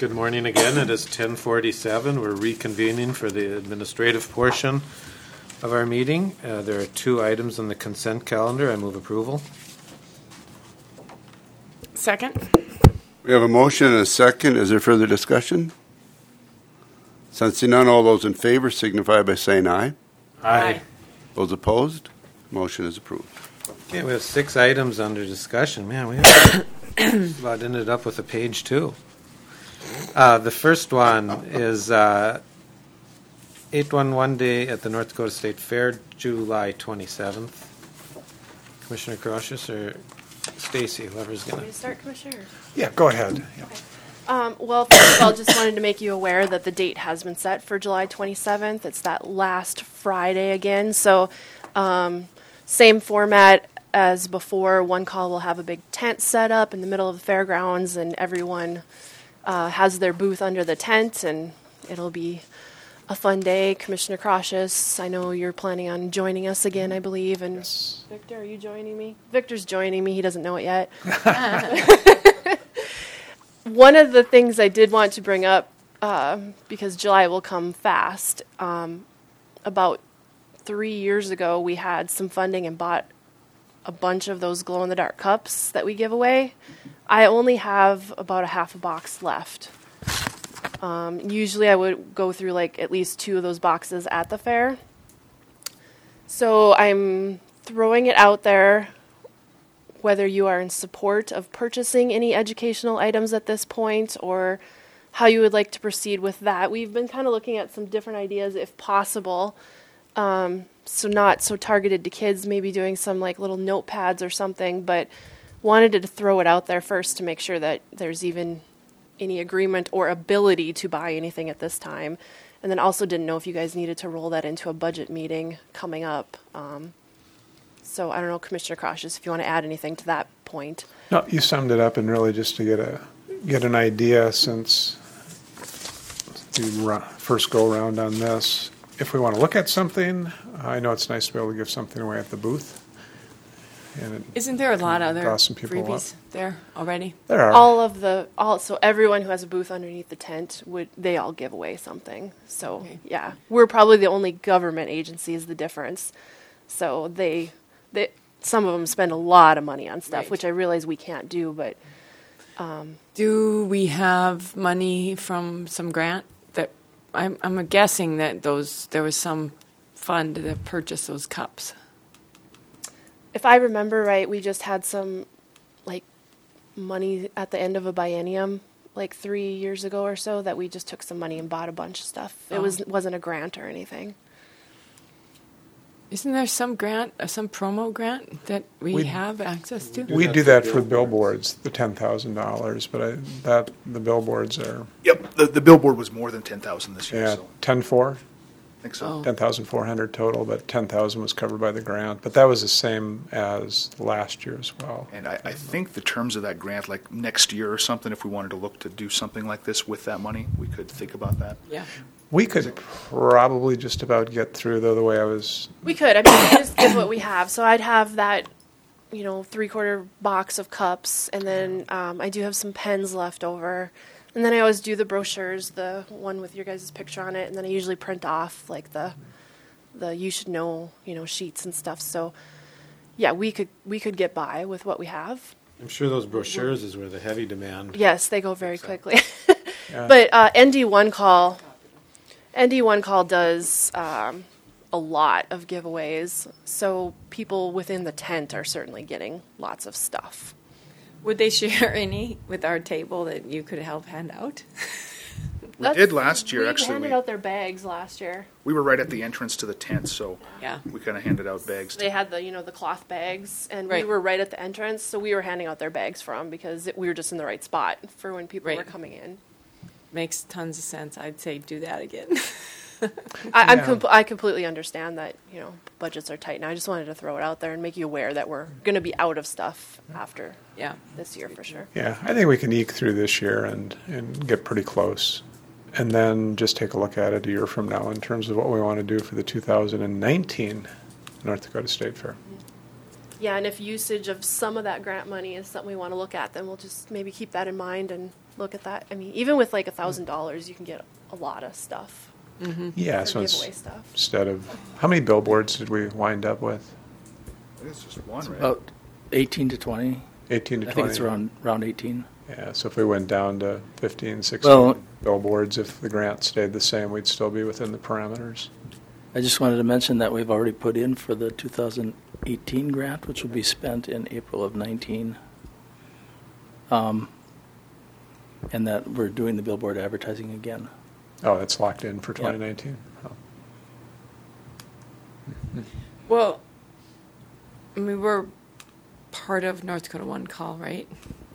Good morning again. It is 10:47. We're reconvening for the administrative portion of our meeting. There are 2 items on the consent calendar. I move approval. Second. We have a motion and a second. Is there further discussion? Sensing none, all those in favor signify by saying aye. Aye. Those opposed, motion is approved. Okay, we have 6 items under discussion. Man, we have about ended up with a page 2. The first one is 811 Day at the North Dakota State Fair, July 27th. Commissioner Crossius or Stacy, whoever's going You start, Commissioner? Yeah, go ahead. Yeah. Well, first of all, just wanted to make you aware that the date has been set for July 27th. It's that last Friday again. So same format as before. One call will have a big tent set up in the middle of the fairgrounds, and everyone has their booth under the tent, and it'll be a fun day. Commissioner Crossius, I know you're planning on joining us again, I believe. And Yes. Victor, are you joining me? Victor's joining me. He doesn't know it yet. One of the things I did want to bring up, because July will come fast, about 3 years ago we had some funding and bought a bunch of those glow-in-the-dark cups that we give away. I only have about a half a box left. Usually I would go through like at least 2 of those boxes at the fair. So I'm throwing it out there whether you are in support of purchasing any educational items at this point or how you would like to proceed with that. We've been kind of looking at some different ideas if possible. So not so targeted to kids, maybe doing some like little notepads or something, but wanted to throw it out there first to make sure that there's even any agreement or ability to buy anything at this time. And then also didn't know if you guys needed to roll that into a budget meeting coming up. So I don't know, Commissioner Crossius, if you want to add anything to that point. No, you summed it up, and really just to get an idea since the first go around on this. If we want to look at something, I know it's nice to be able to give something away at the booth. And Isn't there a lot of other draw some people freebies there already? there are. So everyone who has a booth underneath the tent they all give away something. So Okay. yeah, we're probably the only government agency is the difference. So they some of them spend a lot of money on stuff, Right. which I realize we can't do, but Do we have money from some grant that I'm guessing that there was some fund to purchase those cups? if I remember right, we just had some like money at the end of a biennium like 3 years ago or so that we just took some money and bought a bunch of stuff. It wasn't a grant or anything. Isn't there some grant, some promo grant that we have access to? We do that for billboards, the $10,000, but the billboards are Yep, the billboard was more than 10,000 this year, so 10,400. I think so. Oh. 10,400 total, but 10,000 was covered by the grant. But that was the same as last year as well. And I think the terms of that grant, like next year or something, if we wanted to look to do something like this with that money, we could think about that. Yeah. We could probably just about get through, though, the way I was. We could. I mean, we just give what we have. So I'd have that, 3/4 box of cups, and then I do have some pens left over. And then I always do the brochures, the one with your guys' picture on it, and then I usually print off like the you should know, sheets and stuff. So yeah, we could get by with what we have. I'm sure those brochures is where the heavy demand. Yes, they go very quickly. Yeah. But ND1 Call does a lot of giveaways, so people within the tent are certainly getting lots of stuff. Would they share any with our table that you could help hand out? We did last year, actually. We handed out their bags last year. We were right at the entrance to the tent, so Yeah. we kind of handed out bags. They had the cloth bags, and Right. we were right at the entrance, so we were handing out their bags from because we were just in the right spot for when people Right. were coming in. Makes tons of sense. I'd say do that again. I completely understand that budgets are tight, and I just wanted to throw it out there and make you aware that we're going to be out of stuff after Yeah. this year for sure. Yeah, I think we can eke through this year and get pretty close. And then just take a look at it a year from now in terms of what we want to do for the 2019 North Dakota State Fair. Yeah, and if usage of some of that grant money is something we want to look at, then we'll just maybe keep that in mind and look at that. I mean, even with like $1,000, you can get a lot of stuff. Yeah, for so giveaway stuff. instead of, how many billboards did we wind up with? I think it's just one, right? About 18 to 20. 18 to 20? I think it's around 18. Yeah, so if we went down to 15, 16 Well- billboards, if the grant stayed the same, we'd still be within the parameters. I just wanted to mention that we've already put in for the 2018 grant, which will be spent in April of 19. And that we're doing the billboard advertising again. Oh, that's locked in for 2019? Oh. Well, I mean, we're part of North Dakota One Call, right?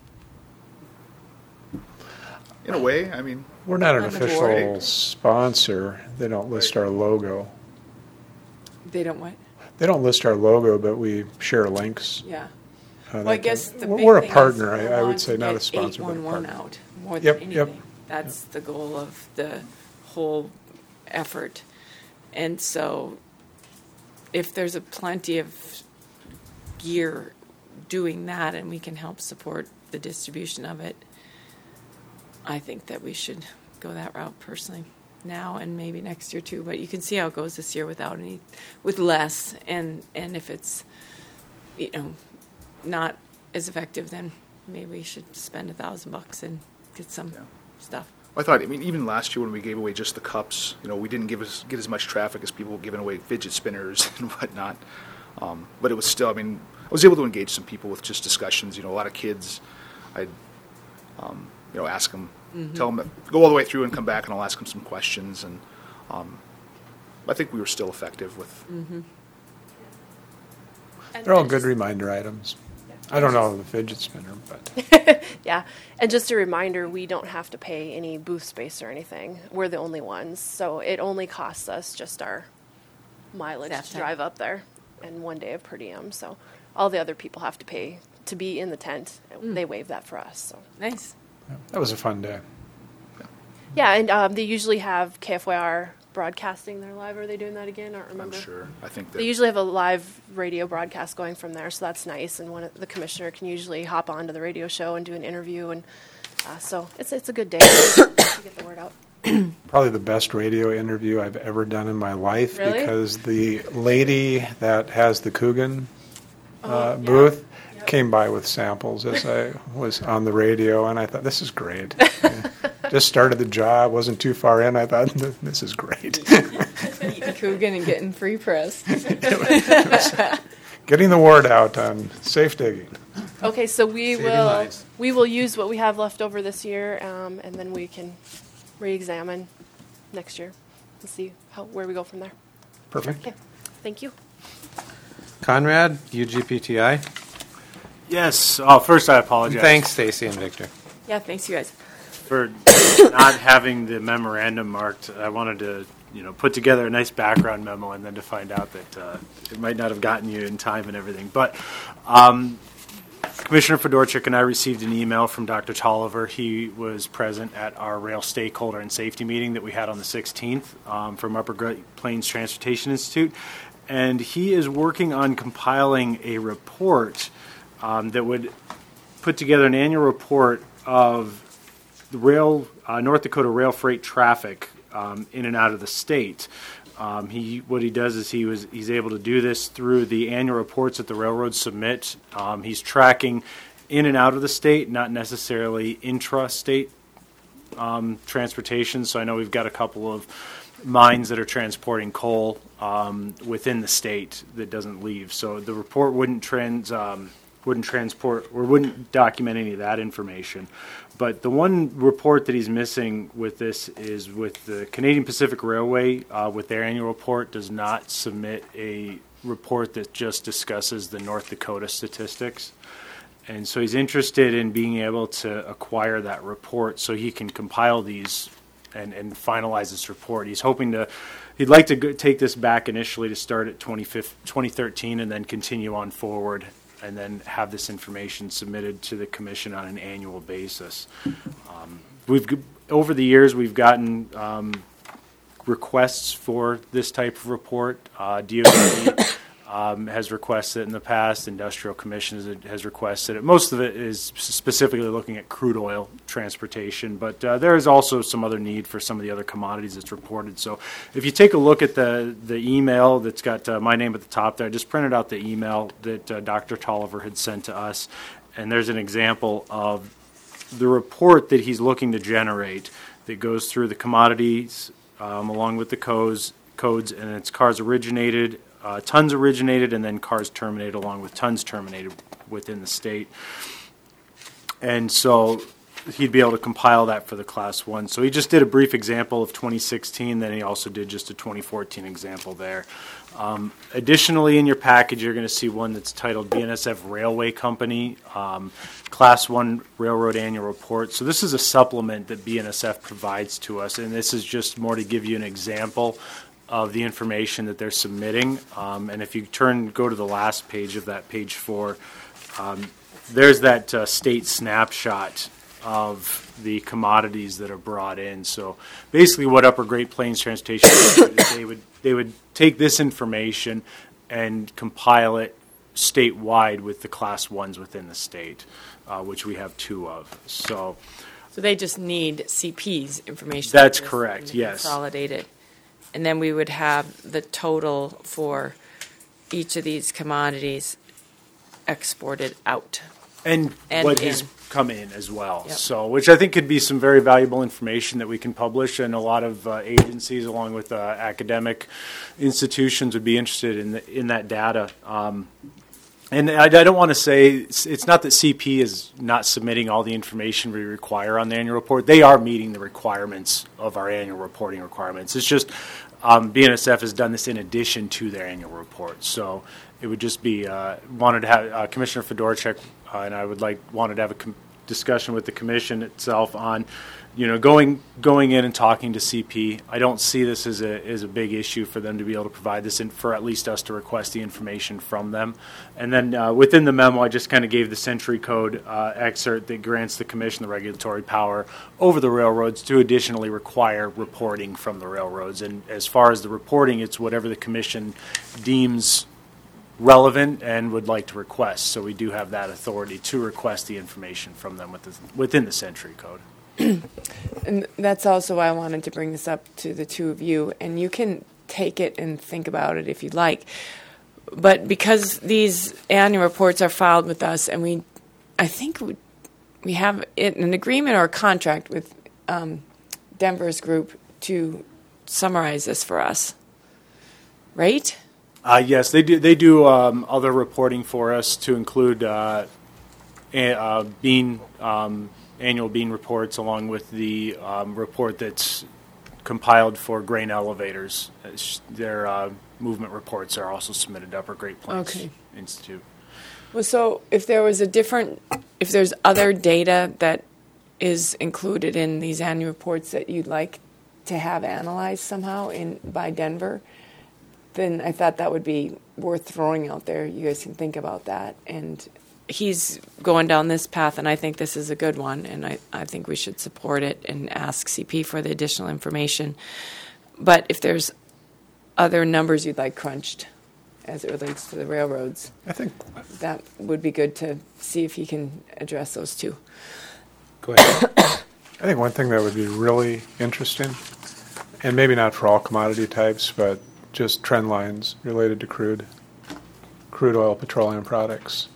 In a way, I mean, We're not an On the official board. sponsor. They don't list our logo. They don't what? They don't list our logo, but we share links. Yeah. Well, Well, I guess the big we're a thing partner. is we I would want say to not a get sponsor, but a 811 partner. out more Yep, than yep. anything. That's the goal of the whole effort. And so, if there's a plenty of gear doing that, and we can help support the distribution of it, I think that we should go that route personally now and maybe next year too. But you can see how it goes this year without any, with less, and if it's, not as effective, then maybe we should spend $1,000 and get some stuff. I thought, even last year when we gave away just the cups, we didn't get as much traffic as people giving away fidget spinners and whatnot. But it was still, I was able to engage some people with just discussions. A lot of kids, I'd, ask them, tell them, go all the way through and come back, and I'll ask them some questions. And I think we were still effective with. They're all good reminder items. I don't know the fidget spinner, but Yeah, and just a reminder, we don't have to pay any booth space or anything. We're the only ones, so it only costs us just our mileage Staff to time. drive up there and 1 day of per diem. So all the other people have to pay to be in the tent. They waive that for us. So Nice. that was a fun day. yeah, and they usually have KFYR broadcasting their live. Are they doing that again? I don't I'm remember. sure. I think that They usually have a live radio broadcast going from there, so that's nice. And the commissioner can usually hop onto the radio show and do an interview, and so it's a good day to get the word out. Probably the best radio interview I've ever done in my life, Really? because the lady that has the Coogan Yeah. booth came by with samples as I was on the radio, and I thought, this is great. Just started the job, wasn't too far in. I thought, this is great. Eating Coogan and getting free press. Getting the word out on safe digging. Okay, so we Saving will lives. use what we have left over this year, and then we can re-examine next year and see where we go from there. Perfect. Okay, thank you. Conrad, UGPTI. Yes. Oh, first I apologize. Thanks, Stacy and Victor. Yeah, thanks, you guys. for not having the memorandum marked. I wanted to, put together a nice background memo, and then to find out that it might not have gotten you in time and everything. But Commissioner Fedorchuk and I received an email from Dr. Tolliver. He was present at our rail stakeholder and safety meeting that we had on the 16th from Upper Great Plains Transportation Institute. And he is working on compiling a report that would put together an annual report of the North Dakota rail freight traffic in and out of the state. What he does is he's able to do this through the annual reports that the railroads submit. He's tracking in and out of the state, not necessarily intra-state transportation. So I know we've got a couple of mines that are transporting coal within the state that doesn't leave. So the report wouldn't transport or wouldn't document any of that information. But the one report that he's missing with this is with the Canadian Pacific Railway, with their annual report, does not submit a report that just discusses the North Dakota statistics. And so he's interested in being able to acquire that report so he can compile these and finalize this report. He'd like to take this back initially to start at 2013 and then continue on forward, and then have this information submitted to the commission on an annual basis. Over the years, we've gotten requests for this type of report. DOT has requested it in the past. Industrial Commission has requested it. Most of it is specifically looking at crude oil transportation, but there is also some other need for some of the other commodities that's reported. So if you take a look at the email that's got my name at the top there, I just printed out the email that Dr. Tolliver had sent to us, and there's an example of the report that he's looking to generate that goes through the commodities along with the codes, and it's cars originated, tons originated, and then cars terminated along with tons terminated within the state. And so he'd be able to compile that for the Class 1. So he just did a brief example of 2016, then he also did just a 2014 example there. Additionally, in your package, you're going to see one that's titled BNSF Railway Company, Class 1 Railroad Annual Report. So this is a supplement that BNSF provides to us, and this is just more to give you an example of the information that they're submitting. And if you go to the last page of that, page 4, there's that state snapshot of the commodities that are brought in. So basically what Upper Great Plains Transportation is they would take this information and compile it statewide with the Class 1s within the state, which we have 2 of. So they just need CP's information. That's correct, yes. Consolidated. And then we would have the total for each of these commodities exported out. And what has come in as well. Yep. So, which I think could be some very valuable information that we can publish, and a lot of agencies, along with academic institutions, would be interested in that data. And I don't want to say it's not that CP is not submitting all the information we require on the annual report. They are meeting the requirements of our annual reporting requirements. It's just BNSF has done this in addition to their annual report. So it would just be wanted to have Commissioner Fedorchak and I wanted to have a discussion with the commission itself on, going in and talking to CP. I don't see this as a big issue for them to be able to provide this, and for at least us to request the information from them. And then within the memo, I just kind of gave the Century Code excerpt that grants the commission the regulatory power over the railroads to additionally require reporting from the railroads. And as far as the reporting, it's whatever the commission deems relevant and would like to request. So we do have that authority to request the information from them within the Century Code. And that's also why I wanted to bring this up to the 2 of you, and you can take it and think about it if you'd like. But because these annual reports are filed with us, and I think we have an agreement or a contract with Denver's group to summarize this for us, right? Yes, they do. They do other reporting for us, to include annual bean reports, along with the report that's compiled for grain elevators. Their movement reports are also submitted to Upper Great Plains Institute. Well, so if there's other data that is included in these annual reports that you'd like to have analyzed somehow by Denver, then I thought that would be worth throwing out there. You guys can think about that. And he's going down this path, and I think this is a good one, and I think we should support it and ask CP for the additional information. But if there's other numbers you'd like crunched as it relates to the railroads, I think that would be good to see if he can address those too. Go ahead. I think one thing that would be really interesting, and maybe not for all commodity types, but just trend lines related to crude oil, petroleum products.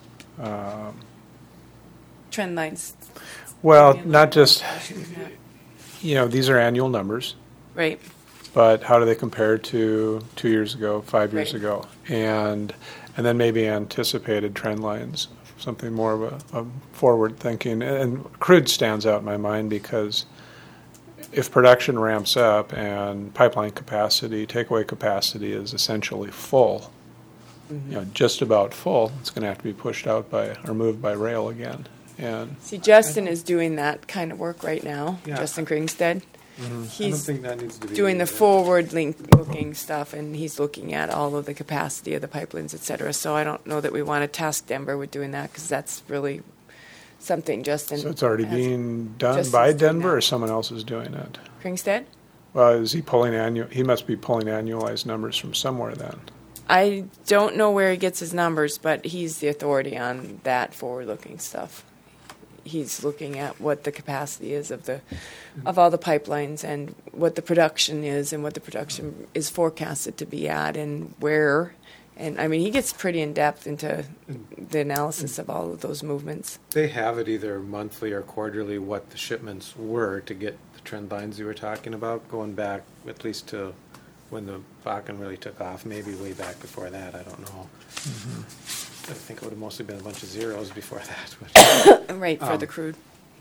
Trend lines. Well, not just, these are annual numbers, Right. but how do they compare to 2 years ago, 5 years Right. ago? And then maybe anticipated trend lines, something more of a forward thinking. And crude stands out in my mind because if production ramps up and pipeline capacity, takeaway capacity is essentially full, just about full, it's going to have to be pushed out or moved by rail again. And See, Justin is doing that kind of work right now, Yeah. Justin Kringstead. I don't He's think that needs to be doing the forward-looking stuff, and he's looking at all of the capacity of the pipelines, et cetera. So I don't know that we want to task Denver with doing that, because that's really something Justin so it's already has- being done Justin's by doing Denver, that. or someone else is doing it? Kringstead? Well, is he pulling he must be pulling annualized numbers from somewhere then. I don't know where he gets his numbers, but he's the authority on that forward-looking stuff. He's looking at what the capacity is of all the pipelines and what the production is and what the production is forecasted to be at and where. And I mean, he gets pretty in depth into the analysis of all of those movements. They have it either monthly or quarterly what the shipments were to get the trend lines you were talking about, going back at least to when the Bakken really took off, maybe way back before that, I don't know. I think it would have mostly been a bunch of zeros before that. But, Right, for the crude.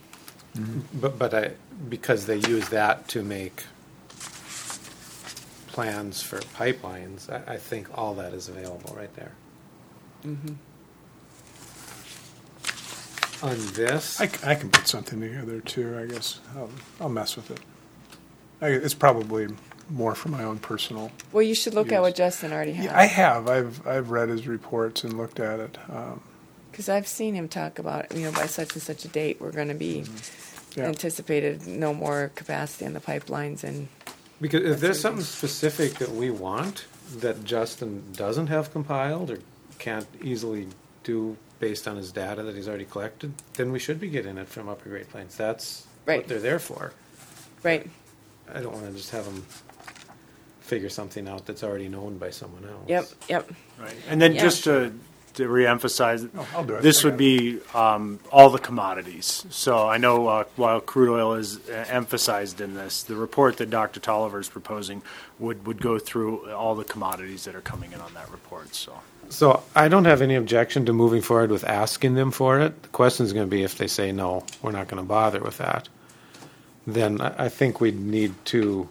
because they use that to make plans for pipelines, I think all that is available right there. On this, I can put something together too, I guess. I'll mess with it. It's probably more for my own personal. Well, you should look at Yes. what Justin already has. Yeah, I have. I've read his reports and looked at it. Because I've seen him talk about, by such and such a date, we're going to be Yeah. anticipated no more capacity on the pipelines. And because if there's something specific that we want that Justin doesn't have compiled or can't easily do based on his data that he's already collected, then we should be getting it from Upper Great Plains. That's Right. what they're there for. right, I don't want to just have them figure something out that's already known by someone else. yep. Right. And then Yeah. just to reemphasize, I'll do it. this I would got be all the commodities. So I know while crude oil is emphasized in this, the report that Dr. Tolliver is proposing would go through all the commodities that are coming in on that report. So I don't have any objection to moving forward with asking them for it. The question is going to be if they say, no, we're not going to bother with that. Then I think we'd need to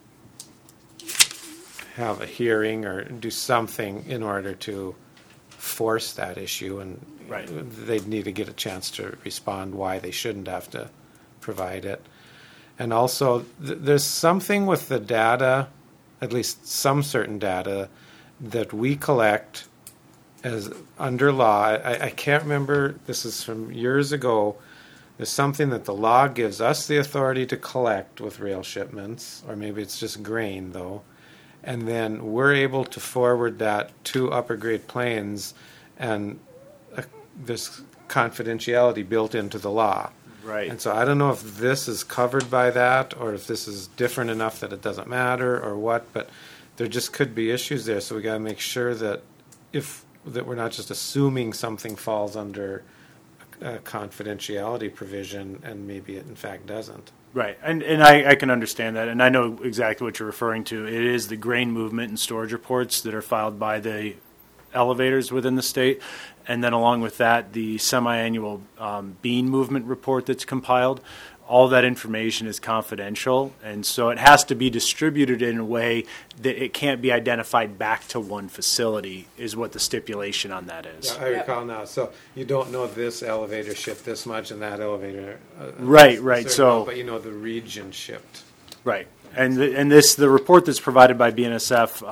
have a hearing or do something in order to force that issue, and Right. they'd need to get a chance to respond why they shouldn't have to provide it. And also, there's something with the data, at least some certain data, that we collect as under law. I can't remember, this is from years ago. There's something that the law gives us the authority to collect with rail shipments, or maybe it's just grain, though. And then we're able to forward that to Upper Great Plains, and there's confidentiality built into the law. Right. And so I don't know if this is covered by that, or if this is different enough that it doesn't matter, or what, but there just could be issues there, so we got to make sure that that we're not just assuming something falls under a confidentiality provision, and maybe it in fact doesn't. Right, and I can understand that, and I know exactly what you're referring to. It is the grain movement and storage reports that are filed by the elevators within the state, and then along with that, the semi-annual bean movement report that's compiled. All that information is confidential, and so it has to be distributed in a way that it can't be identified back to one facility, is what the stipulation on that is. Yeah, I recall now. So you don't know this elevator shipped this much and that elevator. Right, a right, certain so- amount, but you know the region shipped. Right, and the report that's provided by BNSF,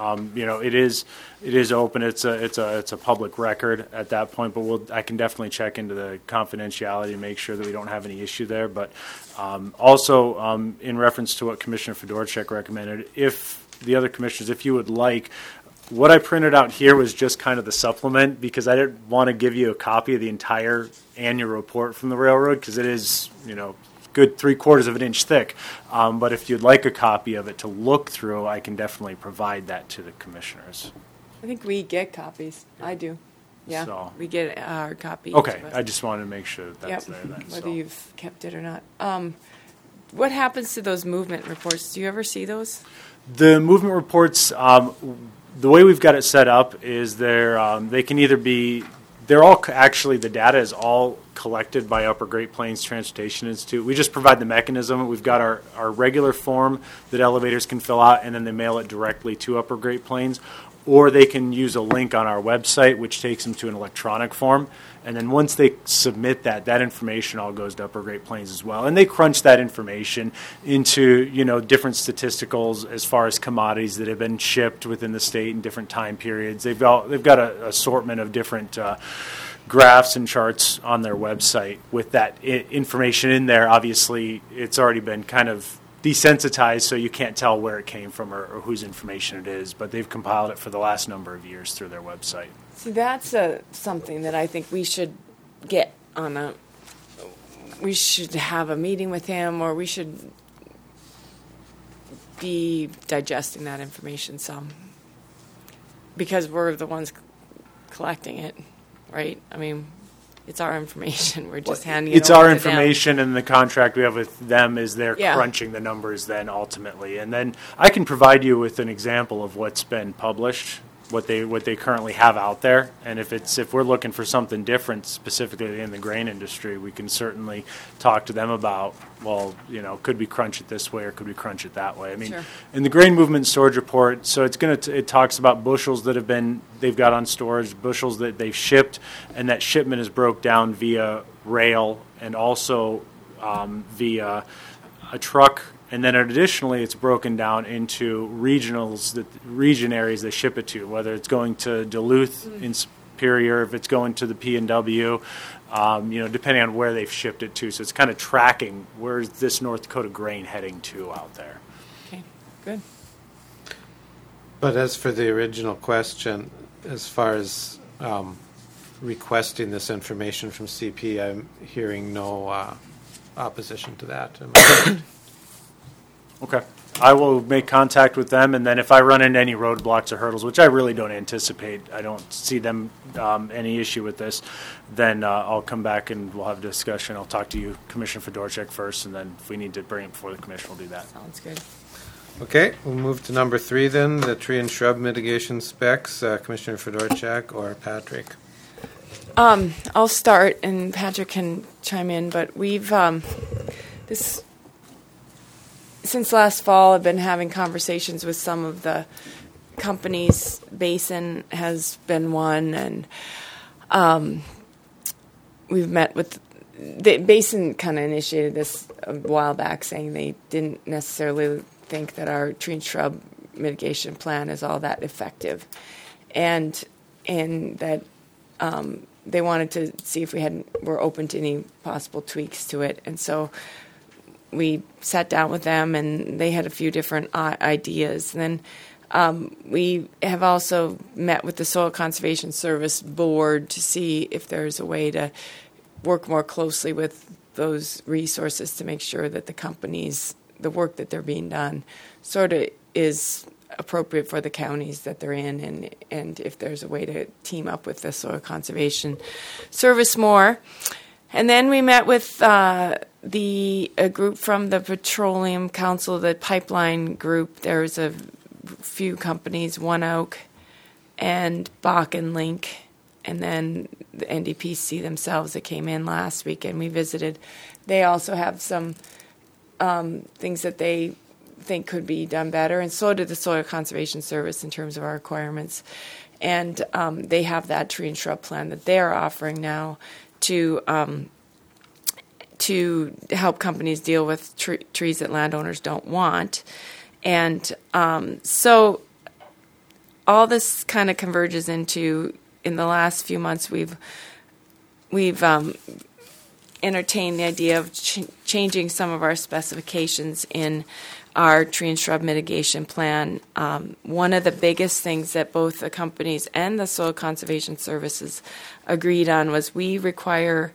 it is open. It's a public record at that point. But I can definitely check into the confidentiality and make sure that we don't have any issue there. But also in reference to what Commissioner Fedorchak recommended, if the other commissioners, if you would like. What I printed out here was just kind of the supplement, because I didn't want to give you a copy of the entire annual report from the railroad, because it is, good 3/4 of an inch thick. But if you'd like a copy of it to look through, I can definitely provide that to the commissioners. I think we get copies. I do. Yeah, So- we get a hard copy. Okay, each of us. I just wanted to make sure that that's Yep, there then. whether so. you've kept it or not. What happens to those movement reports? Do you ever see those? The movement reports, the way we've got it set up is they can either be, they're all actually, the data is all collected by Upper Great Plains Transportation Institute. We just provide the mechanism. We've got our regular form that elevators can fill out, and then they mail it directly to Upper Great Plains. Or they can use a link on our website, which takes them to an electronic form. And then once they submit that information all goes to Upper Great Plains as well. And they crunch that information into, different statisticals as far as commodities that have been shipped within the state in different time periods. They've got an assortment of different graphs and charts on their website with that information in there. Obviously, it's already been kind of desensitized, so you can't tell where it came from or whose information it is. But they've compiled it for the last number of years through their website. See, that's something that I think we should get on a. We should have a meeting with him, or we should be digesting that information some, because we're the ones collecting it, right? I mean, it's our information. We're just handing it over It's our to them. information, and the contract we have with them is they're Yeah. crunching the numbers then ultimately. And then I can provide you with an example of what's been published, what they currently have out there. And if we're looking for something different, specifically in the grain industry, we can certainly talk to them about, well, could we crunch it this way or could we crunch it that way? I mean, Sure. in the grain movement storage report, so it talks about bushels that they've got on storage, bushels that they've shipped, and that shipment is broke down via rail and also via a truck. And then additionally, it's broken down into region areas they ship it to, whether it's going to Duluth in Superior, if it's going to the P&W, depending on where they've shipped it to. So it's kind of tracking where's this North Dakota grain heading to out there. Okay, good. But as for the original question, as far as requesting this information from CP, I'm hearing no opposition to that. Am I correct? Okay. I will make contact with them, and then if I run into any roadblocks or hurdles, which I really don't anticipate, I don't see them any issue with this, then I'll come back and we'll have a discussion. I'll talk to you, Commissioner Fedorchak, first, and then if we need to bring it before the commission, we'll do that. Sounds good. Okay, we'll move to number 3 then, the tree and shrub mitigation specs. Commissioner Fedorchak or Patrick? I'll start, and Patrick can chime in. But we've since last fall, I've been having conversations with some of the companies. Basin has been one, and we've met with the Basin. Kind of initiated this a while back, saying they didn't necessarily think that our tree and shrub mitigation plan is all that effective, and that they wanted to see if were open to any possible tweaks to it, and so we sat down with them, and they had a few different ideas. And then we have also met with the Soil Conservation Service Board to see if there's a way to work more closely with those resources to make sure that the work that they're being done sort of is appropriate for the counties that they're in, and if there's a way to team up with the Soil Conservation Service more. And then we met with a group from the Petroleum Council, the pipeline group. There's a few companies, One Oak and Bakken Link, and then the NDPC themselves that came in last week, and we visited. They also have some things that they think could be done better, and so did the Soil Conservation Service in terms of our requirements. And they have that tree and shrub plan that they're offering now to help companies deal with trees that landowners don't want. And so all this kind of converges into, in the last few months, we've entertained the idea of changing some of our specifications in our tree and shrub mitigation plan. One of the biggest things that both the companies and the Soil Conservation Services agreed on was we require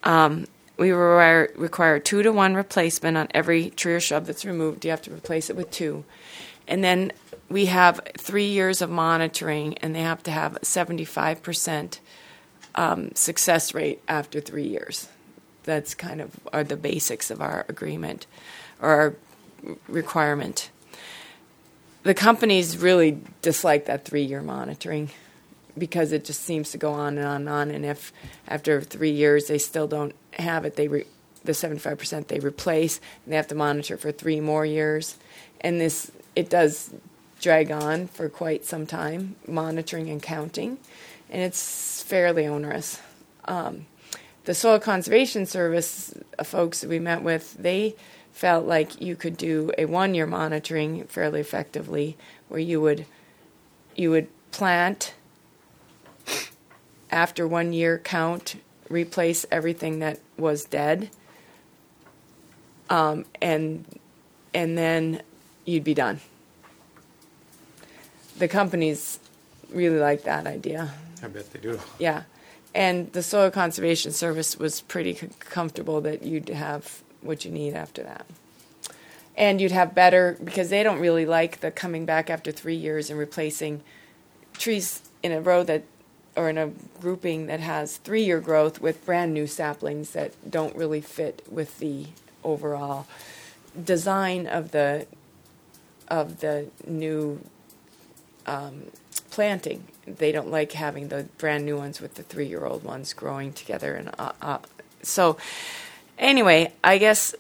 2-to-1 replacement on every tree or shrub that's removed. You have to replace it with 2. And then we have 3 years of monitoring, and they have to have a 75% success rate after 3 years. That's kind of are the basics of our agreement or our requirement. The companies really dislike that 3-year monitoring because it just seems to go on and on and on. And if after 3 years they still don't have it, the 75% they replace, and they have to monitor for 3 more years. And it does drag on for quite some time, monitoring and counting, and it's fairly onerous. The Soil Conservation Service folks that we met with, they felt like you could do a 1-year monitoring fairly effectively, where you would plant after 1 year count, replace everything that was dead, and and then you'd be done. The companies really like that idea. I bet they do. Yeah. And the Soil Conservation Service was pretty comfortable that you'd have what you need after that. And you'd have better, because they don't really like the coming back after 3 years and replacing trees in a row that, or in a grouping that has 3-year growth with brand new saplings that don't really fit with the overall design of the new planting. They don't like having the brand new ones with the 3-year-old ones growing together. And so anyway, I guess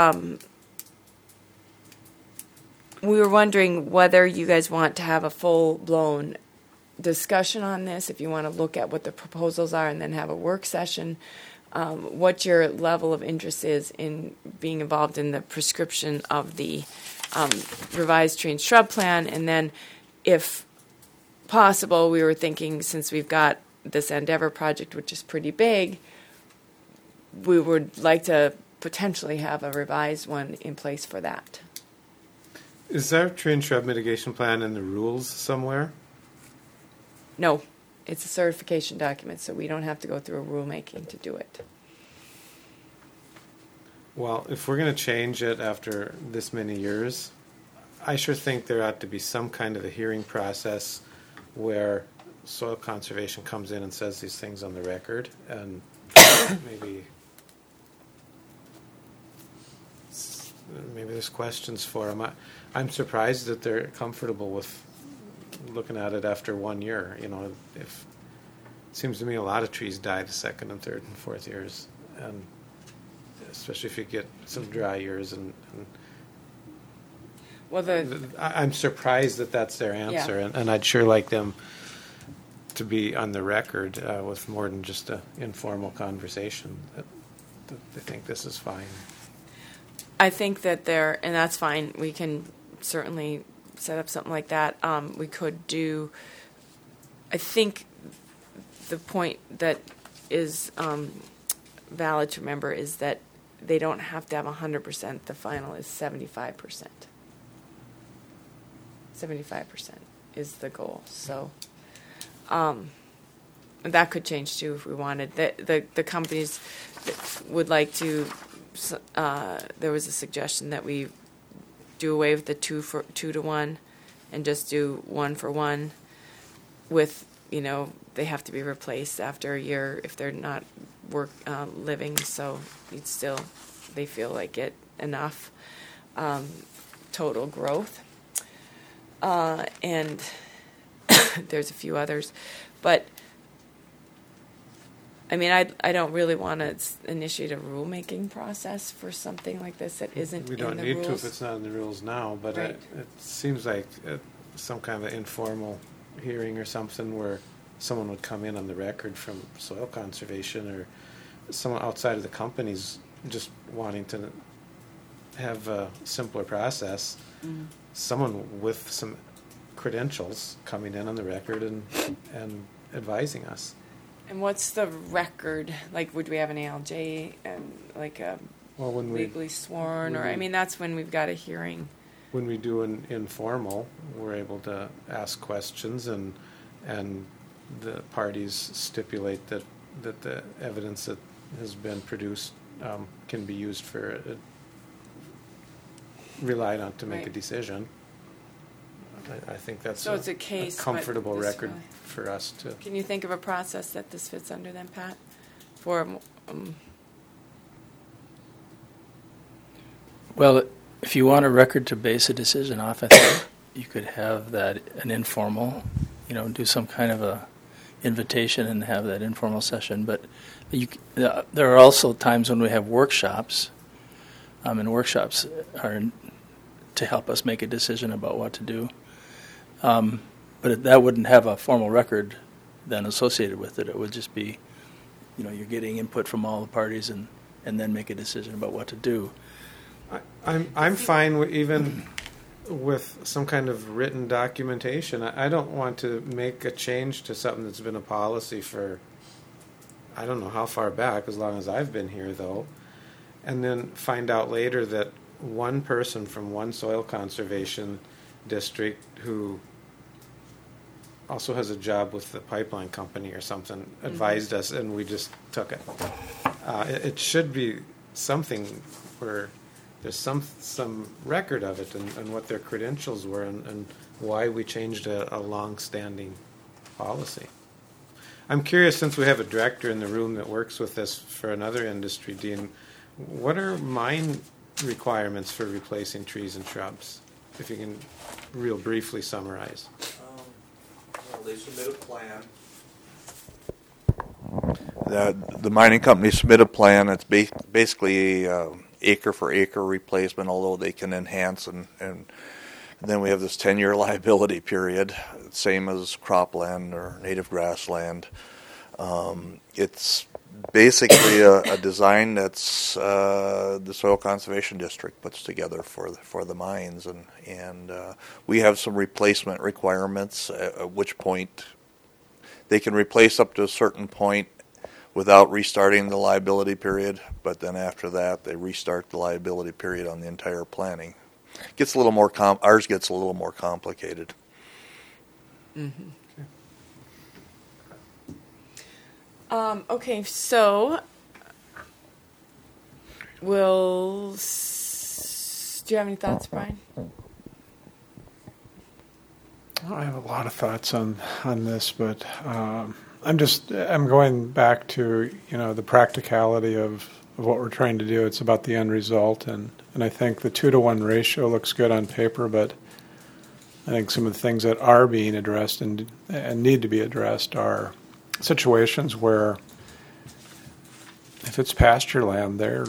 we were wondering whether you guys want to have a full-blown discussion on this, if you want to look at what the proposals are and then have a work session, what your level of interest is in being involved in the prescription of the revised tree and shrub plan, and then if possible, we were thinking, since we've got this Endeavor project, which is pretty big, we would like to potentially have a revised one in place for that. Is there a tree and shrub mitigation plan in the rules somewhere? No, it's a certification document, so we don't have to go through a rulemaking to do it. Well, if we're going to change it after this many years, I sure think there ought to be some kind of a hearing process where soil conservation comes in and says these things on the record, and maybe there's questions for them. I'm surprised that they're comfortable with looking at it after 1 year. You know, if it seems to me a lot of trees die the second and third and fourth years, and especially if you get some dry years. And Well, I'm surprised that that's their answer, and I'd sure like them to be on the record with more than just an informal conversation that they think this is fine. I think that and that's fine. We can certainly set up something like that. We could do, I think the point that is valid to remember is that they don't have to have 100%. The final is 75%. 75% is the goal. So that could change too if we wanted. The companies would like to. There was a suggestion that we do away with the 2 to 1, and just do 1 for 1. With they have to be replaced after a year if they're not living. So they feel like it enough total growth. And there's a few others, but I mean, I don't really want to initiate a rulemaking process for something like this that isn't in the rules. We don't need to if it's not in the rules now, but right. It seems like some kind of informal hearing or something where someone would come in on the record from soil conservation or someone outside of the companies just wanting to have a simpler process. Mm-hmm. Someone with some credentials coming in on the record and advising us. And what's the record? Like, would we have an ALJ and like a legally sworn? Or, I mean, that's when we've got a hearing. When we do an informal, we're able to ask questions and the parties stipulate that the evidence that has been produced can be used relied on to make a decision. I think that's so it's a case, comfortable record for us to. Can you think of a process that this fits under then, Pat? Well, if you want a record to base a decision off, I think you could have that an informal, do some kind of a invitation and have that informal session. But there are also times when we have workshops, and workshops are to help us make a decision about what to do. But that wouldn't have a formal record then associated with it. It would just be, you're getting input from all the parties and then make a decision about what to do. I'm fine even with some kind of written documentation. I don't want to make a change to something that's been a policy for I don't know how far back, as long as I've been here though, and then find out later that one person from one soil conservation district who also has a job with the pipeline company or something advised us, and we just took it. It should be something where there's some record of it and what their credentials were and why we changed a long-standing policy. I'm curious, since we have a director in the room that works with this for another industry, Dean, what are mine requirements for replacing trees and shrubs? If you can real briefly summarize. Well, they submit a plan. The mining company submit a plan. It's basically acre for acre replacement, although they can enhance and then we have this 10-year liability period, same as cropland or native grassland. It's basically a design that's the Soil Conservation District puts together for the mines, and we have some replacement requirements, at which point they can replace up to a certain point without restarting the liability period, but then after that they restart the liability period on the entire planning. Gets a little more ours gets a little more complicated. Mm-hmm. Okay, so do you have any thoughts, Brian? I have a lot of thoughts on this, but I'm going back to the practicality of what we're trying to do. It's about the end result, and I think the 2-to-1 ratio looks good on paper, but I think some of the things that are being addressed and need to be addressed are situations where if it's pasture land, they're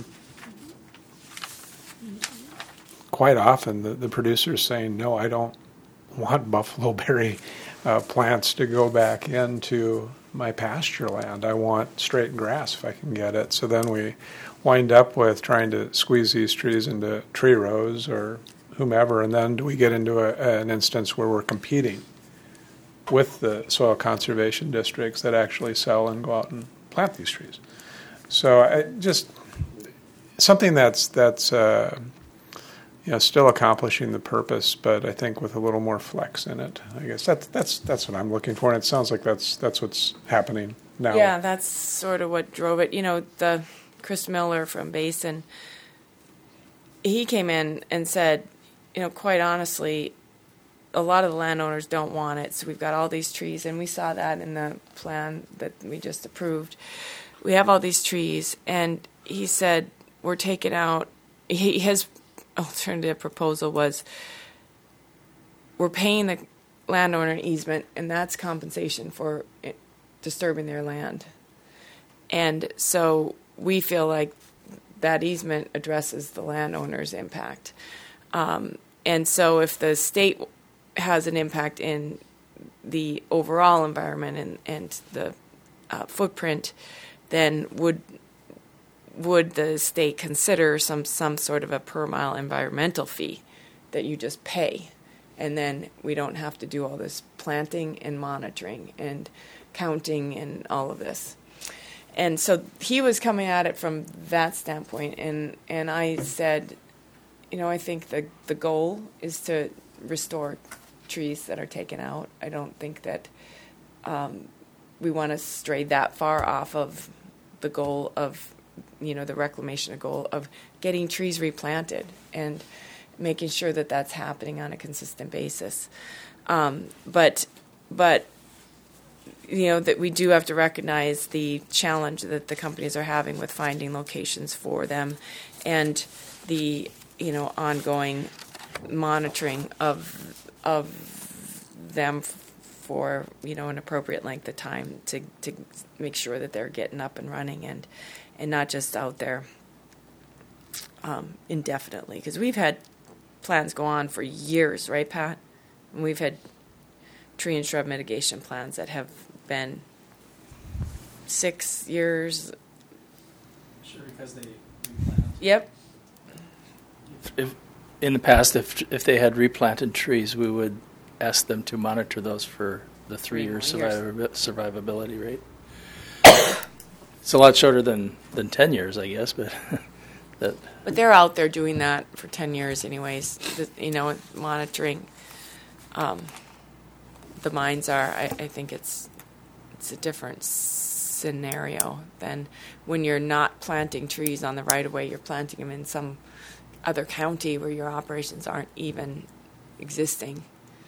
quite often the producer's saying, no, I don't want buffalo berry plants to go back into my pasture land. I want straight grass if I can get it. So then we wind up with trying to squeeze these trees into tree rows or whomever, and then we get into an instance where we're competing with the soil conservation districts that actually sell and go out and plant these trees. So just something that's still accomplishing the purpose, but I think with a little more flex in it. I guess that's what I'm looking for, and it sounds like that's what's happening now. Yeah, that's sort of what drove it. The Chris Miller from Basin, he came in and said, quite honestly, a lot of the landowners don't want it, so we've got all these trees, and we saw that in the plan that we just approved. We have all these trees, and he said, we're taking out, his alternative proposal was, we're paying the landowner an easement, and that's compensation for disturbing their land. And so we feel like that easement addresses the landowner's impact. And so if the state has an impact in the overall environment and the footprint, then would the state consider some sort of a per mile environmental fee that you just pay, and then we don't have to do all this planting and monitoring and counting and all of this. And so he was coming at it from that standpoint, and I said, I think the goal is to restore trees that are taken out. I don't think that we want to stray that far off of the goal of, the reclamation goal of getting trees replanted and making sure that that's happening on a consistent basis. But that we do have to recognize the challenge that the companies are having with finding locations for them, and the ongoing monitoring of them for an appropriate length of time to make sure that they're getting up and running and not just out there indefinitely, because we've had plans go on for years, right, Pat? And we've had tree and shrub mitigation plans that have been 6 years. Sure, because they replant. Yep. If in the past, if they had replanted trees, we would ask them to monitor those for the 3-year survivability rate. It's a lot shorter than 10 years, I guess, but that But they're out there doing that for 10 years anyways, monitoring. The mines are, I think it's a different scenario than when you're not planting trees on the right-of-way, you're planting them in some other county where your operations aren't even existing,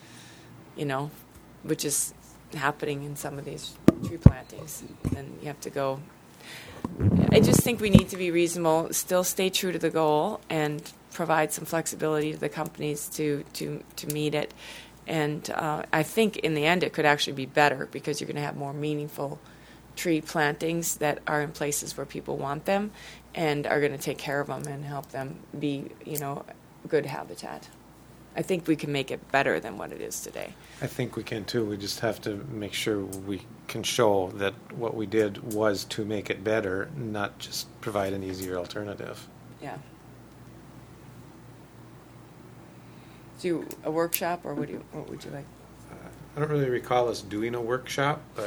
which is happening in some of these tree plantings. And you have to go. I just think we need to be reasonable, still stay true to the goal, and provide some flexibility to the companies to meet it. And I think in the end it could actually be better because you're going to have more meaningful tree plantings that are in places where people want them and are going to take care of them and help them be, good habitat. I think we can make it better than what it is today. I think we can too. We just have to make sure we can show that what we did was to make it better, not just provide an easier alternative. Yeah. Do a workshop, or what would you like? I don't really recall us doing a workshop, but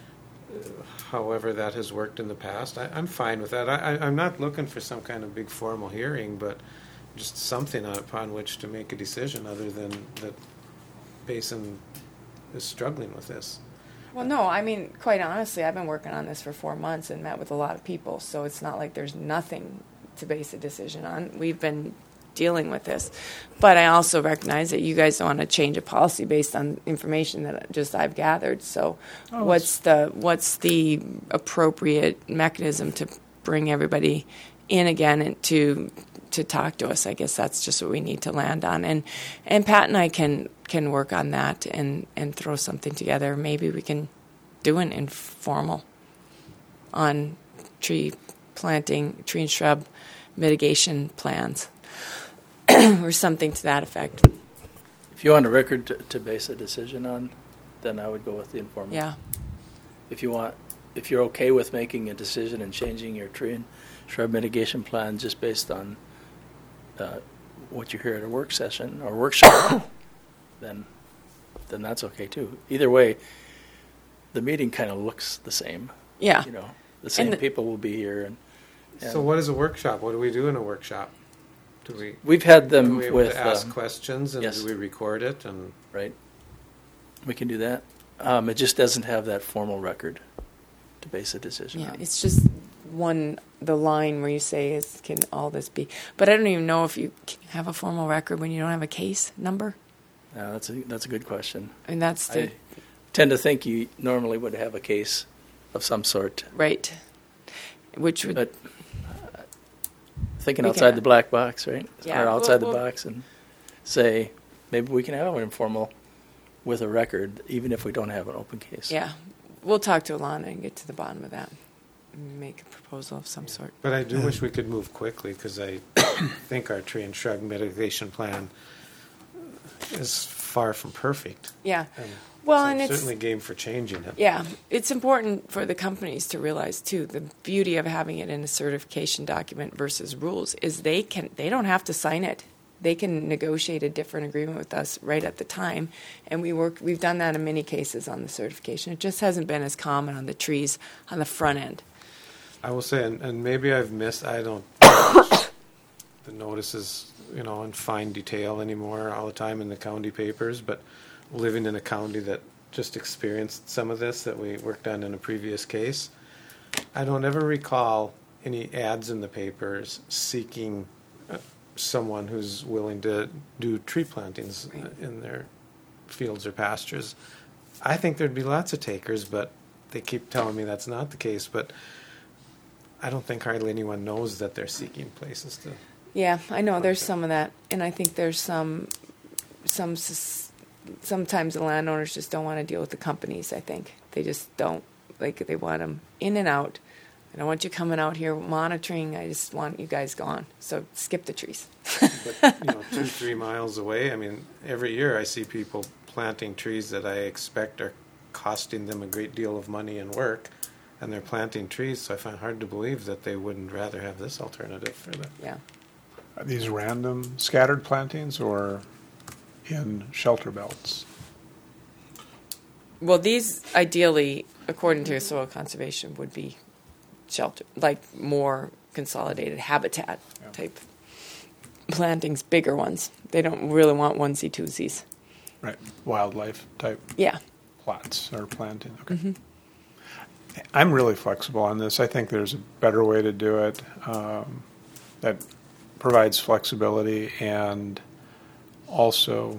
however that has worked in the past, I'm fine with that. I'm not looking for some kind of big formal hearing, but just something upon which to make a decision other than that Basin is struggling with this. Well, no, I mean, quite honestly, I've been working on this for 4 months and met with a lot of people, so it's not like there's nothing to base a decision on. We've been dealing with this. But I also recognize that you guys don't want to change a policy based on information that just I've gathered. So what's the appropriate mechanism to bring everybody in again and to talk to us? I guess that's just what we need to land on. And Pat and I can work on that and throw something together. Maybe we can do an informal on tree planting, tree and shrub mitigation plans or something to that effect. if you want a record to base a decision on, then I would go with the informal. Yeah. If you're okay with making a decision and changing your tree and shrub mitigation plan just based on what you hear at a work session or workshop, then that's okay too. Either way, the meeting kind of looks the same. Yeah. The same people will be here. And so what is a workshop? What do we do in a workshop? We've had them are we able with to ask questions and yes. do we record it? And right. We can do that. It just doesn't have that formal record to base a decision on. It's just the line where you say, can all this be? But I don't even know if you can have a formal record when you don't have a case number. That's a good question. I mean, I tend to think you normally would have a case of some sort. Right. Which would... But thinking outside the black box, right? Yeah. Or outside the box and say, maybe we can have an informal with a record, even if we don't have an open case. Yeah. We'll talk to Alana and get to the bottom of that. Make a proposal of some sort. But I do wish we could move quickly because I think our tree and shrub mitigation plan is far from perfect. Yeah. So and it's certainly game for changing it. Yeah. It's important for the companies to realize, too, the beauty of having it in a certification document versus rules is they don't have to sign it. They can negotiate a different agreement with us right at the time. And we've done that in many cases on the certification. It just hasn't been as common on the trees on the front end. I will say, and maybe I've missed, I don't watch the notices, in fine detail anymore all the time in the county papers, but living in a county that just experienced some of this that we worked on in a previous case, I don't ever recall any ads in the papers seeking someone who's willing to do tree plantings in their fields or pastures. I think there'd be lots of takers, but they keep telling me that's not the case. But I don't think hardly anyone knows that they're seeking places to. Yeah, I know there's some of that, and I think there's sometimes the landowners just don't want to deal with the companies. I think they just don't they want them in and out. I don't want you coming out here monitoring. I just want you guys gone. So skip the trees. But 2-3 miles away, I mean, every year I see people planting trees that I expect are costing them a great deal of money and work, and they're planting trees. So I find it hard to believe that they wouldn't rather have this alternative for them. Yeah. Are these random scattered plantings or in shelter belts? Well, these ideally, according to soil conservation, would be shelter, like more consolidated habitat type plantings, bigger ones. They don't really want onesie twosies. Right. Wildlife type Yeah. plots or planting. Okay. I'm really flexible on this. I think there's a better way to do it that provides flexibility and also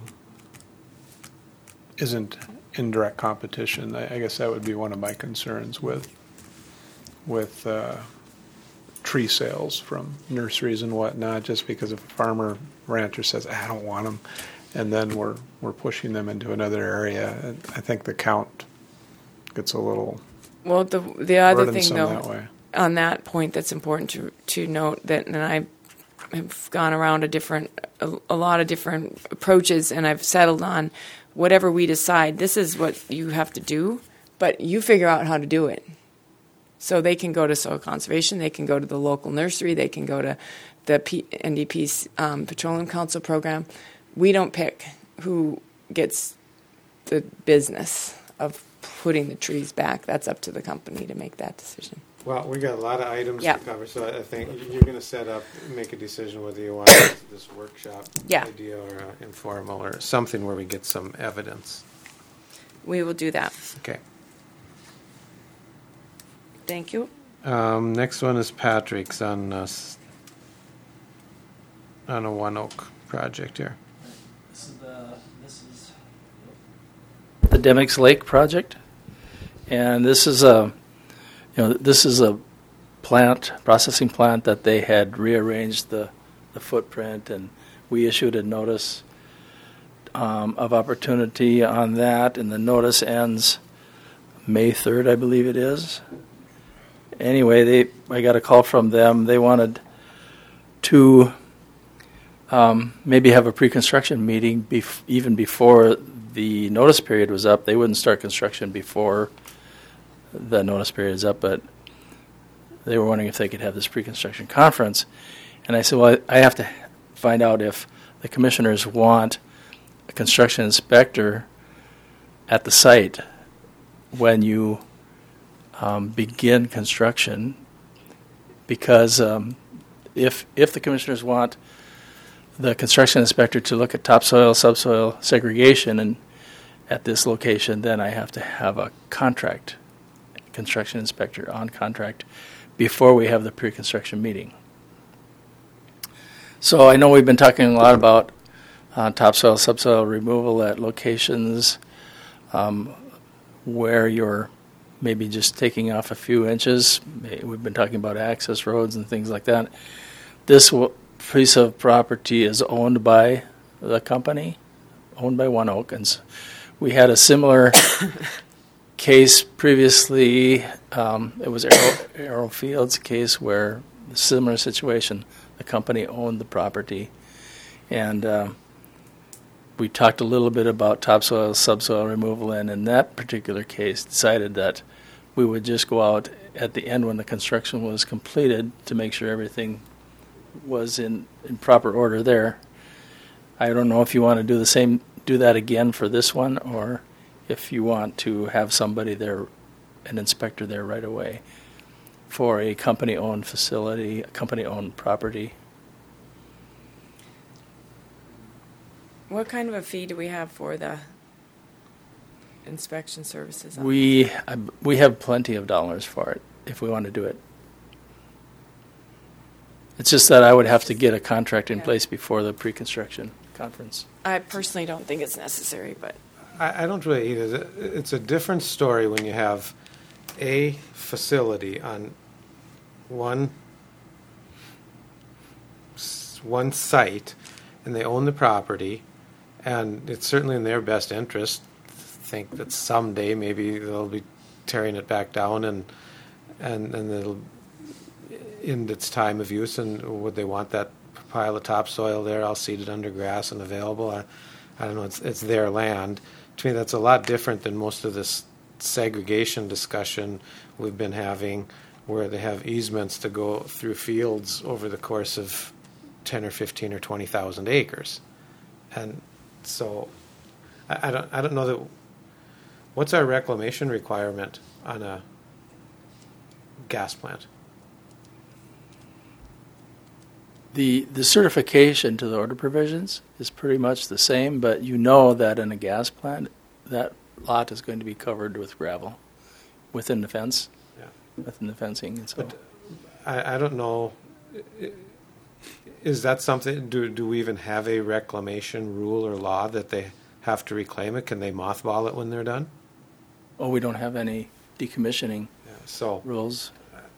isn't in direct competition. I guess that would be one of my concerns with tree sales from nurseries and whatnot, just because if a farmer rancher says, I don't want them, and then we're pushing them into another area, I think the count gets a little Well, the other thing, burdensome though, that way. on that point that's important to note, that, and I have gone around a lot of different approaches, and I've settled on whatever we decide, this is what you have to do, but you figure out how to do it. So they can go to soil conservation, they can go to the local nursery, they can go to the NDP's Petroleum Council program. We don't pick who gets the business of putting the trees back. That's up to the company to make that decision. Well, we got a lot of items Yeah. to cover, so I think you're going to make a decision whether you want this workshop Yeah. idea or informal or something where we get some evidence. We will do that. Okay. Thank you. Next one is Patrick's on a One Oak project here. This is the Demicks Lake project, and this is a processing plant that they had rearranged the footprint, and we issued a notice of opportunity on that, and the notice ends May 3rd, I believe it is. Anyway, I got a call from them. They wanted to maybe have a pre-construction meeting even before the notice period was up. They wouldn't start construction before the notice period is up, but they were wondering if they could have this pre-construction conference. And I said, well, I have to find out if the commissioners want a construction inspector at the site when you begin construction, because if the commissioners want the construction inspector to look at topsoil, subsoil segregation and at this location, then I have to have a construction inspector on contract before we have the pre-construction meeting. So I know we've been talking a lot about topsoil, subsoil removal at locations where you're maybe just taking off a few inches. We've been talking about access roads and things like that. This piece of property is owned by the company, owned by One Oak, and we had a similar case previously. It was Arrow Fields case where a similar situation. The company owned the property, and we talked a little bit about topsoil, subsoil removal, and in that particular case decided that we would just go out at the end when the construction was completed to make sure everything was in proper order there. I don't know if you want to do that again for this one, or if you want to have somebody there, an inspector there right away for a company-owned facility, a company-owned property. What kind of a fee do we have for the inspection services? We have plenty of dollars for it if we want to do it. It's just that I would have to get a contract in place before the pre-construction conference. I personally don't think it's necessary, but I don't really either. It's a different story when you have a facility on one site and they own the property, and it's certainly in their best interest to think that someday maybe they'll be tearing it back down and it'll in its time of use, and would they want that pile of topsoil there all seeded under grass and available? I don't know. It's their land. To me, that's a lot different than most of this segregation discussion we've been having, where they have easements to go through fields over the course of 10 or 15 or 20,000 acres. And so I don't know that. What's our reclamation requirement on a gas plant? The certification to the order provisions is pretty much the same, but you know that in a gas plant, that lot is going to be covered with gravel within the fence, within the fencing. And so, But I don't know. Is that something? Do we even have a reclamation rule or law that they have to reclaim it? Can they mothball it when they're done? we don't have any decommissioning So rules.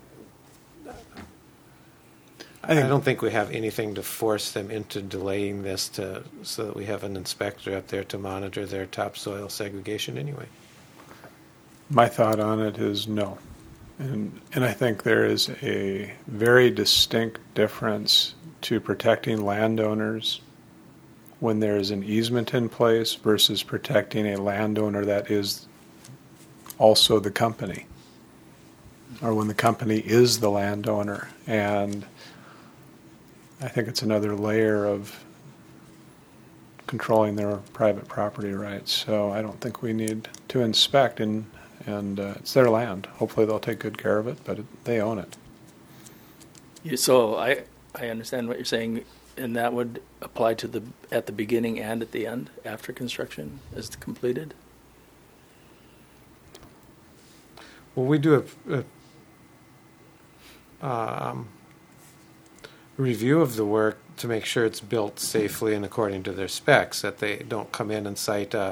I don't think we have anything to force them into delaying this so that we have an inspector up there to monitor their topsoil segregation anyway. My thought on it is no. And I think there is a very distinct difference to protecting landowners when there is an easement in place versus protecting a landowner that is also the company, or when the company is the landowner. And I think it's another layer of controlling their private property rights. So I don't think we need to inspect, and it's their land. Hopefully they'll take good care of it, but they own it. So I understand what you're saying, and that would apply to at the beginning and at the end after construction is completed? Well, we do a review of the work to make sure it's built safely and according to their specs, that they don't come in and cite a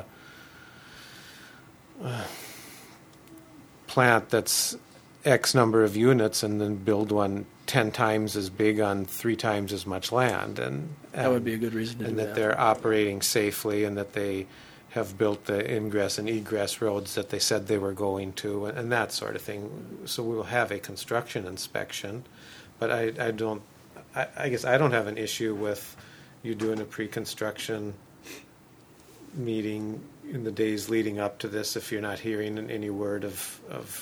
plant that's X number of units and then build one 10 times as big on 3 times as much land. And That would be a good reason to do and that. that they're operating safely and that they have built the ingress and egress roads that they said they were going to, and that sort of thing. So we will have a construction inspection, but I guess I don't have an issue with you doing a pre-construction meeting in the days leading up to this if you're not hearing any word of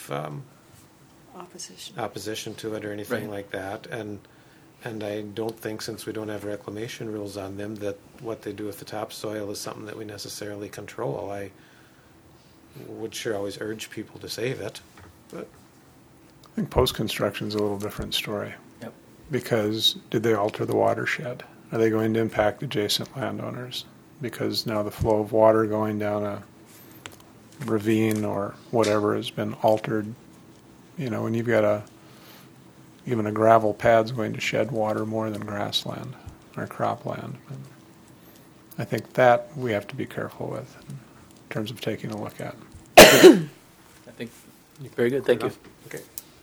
opposition to it or anything Right. like that. And I don't think, since we don't have reclamation rules on them, that what they do with the topsoil is something that we necessarily control. I would sure always urge people to save it, but I think post-construction is a little different story. Yep. Because did they alter the watershed? Are they going to impact adjacent landowners? Because now the flow of water going down a ravine or whatever has been altered. You know, when you've got even a gravel pad's going to shed water more than grassland or cropland. I think that we have to be careful with in terms of taking a look at. I think very good. Thank you. okay.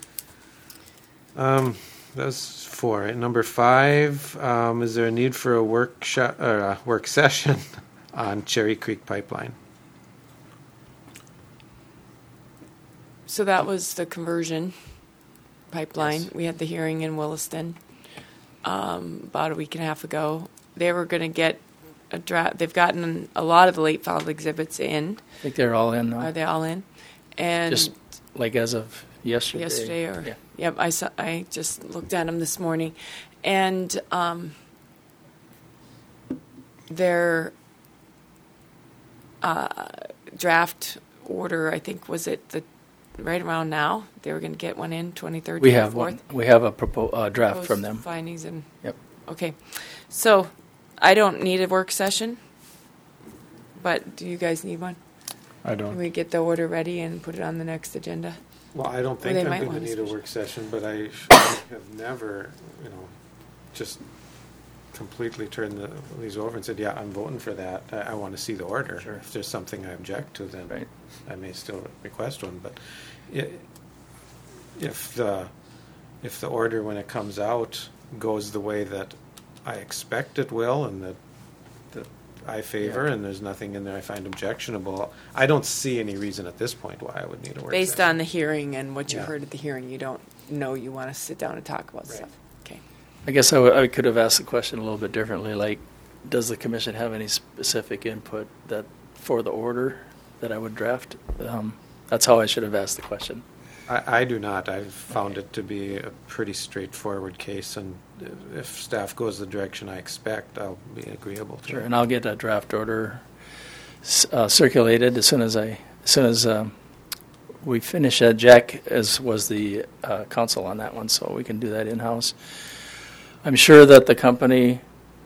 That's 4. Right? Number 5, is there a need for a work session on Cherry Creek Pipeline? So that was the conversion pipeline. Yes. We had the hearing in Williston about a week and a half ago. They were going to get a draft. They've gotten a lot of the late filed exhibits in. I think they're all in now. Are they all in? And Just like as of yesterday. or yep, I just looked at them this morning, and their draft order, I think, was it right around now they were going to get one in 23rd. We have 24th? one. We have a draft Those from them. findings and Yep. okay, so I don't need a work session, but do you guys need one? I Can don't. we get the order ready and put it on the next agenda? Well, I don't think they I'm might going to want a need a special- work session, but I have never, just completely turned these over and said, yeah, I'm voting for that. I want to see the order. Sure. If there's something I object to, then Right. I may still request one. But if the order, when it comes out, goes the way that I expect it will and that I favor, Yeah. and there's nothing in there I find objectionable, I don't see any reason at this point why I would need a work Based session. on the hearing and what you Yeah. heard at the hearing, you don't know you want to sit down and talk about Right. stuff. Okay. I guess I could have asked the question a little bit differently. Like, does the commission have any specific input that for the order that I would draft? That's how I should have asked the question. I do not. I've found it to be a pretty straightforward case, and if staff goes the direction I expect, I'll be agreeable to Sure, it. and I'll get a draft order circulated as soon as we finish that. Jack was the counsel on that one, so we can do that in-house. I'm sure that the company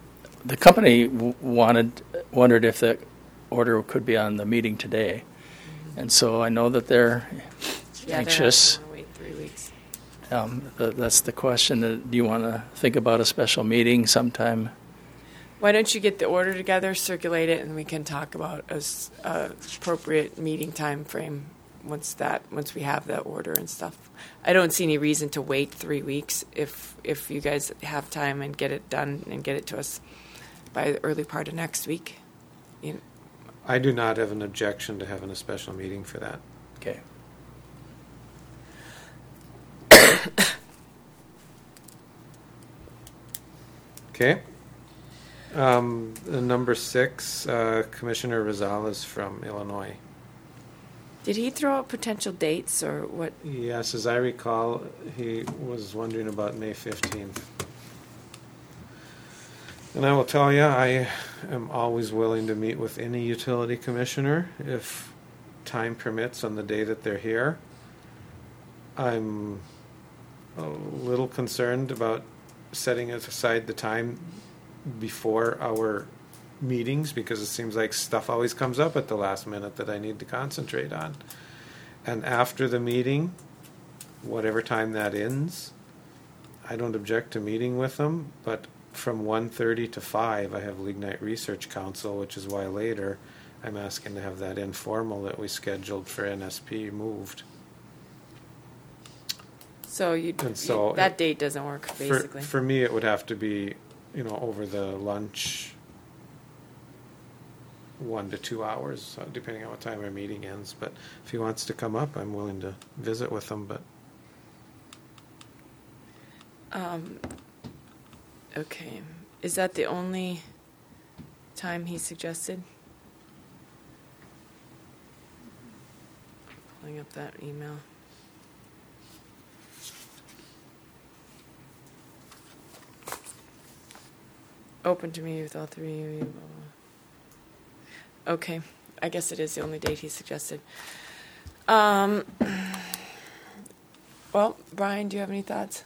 wondered if the order could be on the meeting today. And so I know that they're anxious. They don't want to wait 3 weeks. That's the question. Do you want to think about a special meeting sometime? Why don't you get the order together, circulate it, and we can talk about a appropriate meeting time frame once we have the order and stuff. I don't see any reason to wait 3 weeks if you guys have time and get it done and get it to us by the early part of next week. I do not have an objection to having a special meeting for that. Okay. Okay. Number 6, Commissioner Rosales from Illinois. Did he throw out potential dates or what? Yes, as I recall, he was wondering about May 15th. And I will tell you, I am always willing to meet with any utility commissioner if time permits on the day that they're here. I'm a little concerned about setting aside the time before our meetings because it seems like stuff always comes up at the last minute that I need to concentrate on. And after the meeting, whatever time that ends, I don't object to meeting with them, but from 1:30 to 5, I have Lignite Research Council, which is why later I'm asking to have that informal that we scheduled for NSP moved. So that date doesn't work, basically. For me, it would have to be, over the lunch, 1 to 2 hours, depending on what time our meeting ends. But if he wants to come up, I'm willing to visit with him. But okay, is that the only time he suggested? Pulling up that email. Open to me with all three of you. Blah, blah. Okay, I guess it is the only date he suggested. Well, Brian, do you have any thoughts?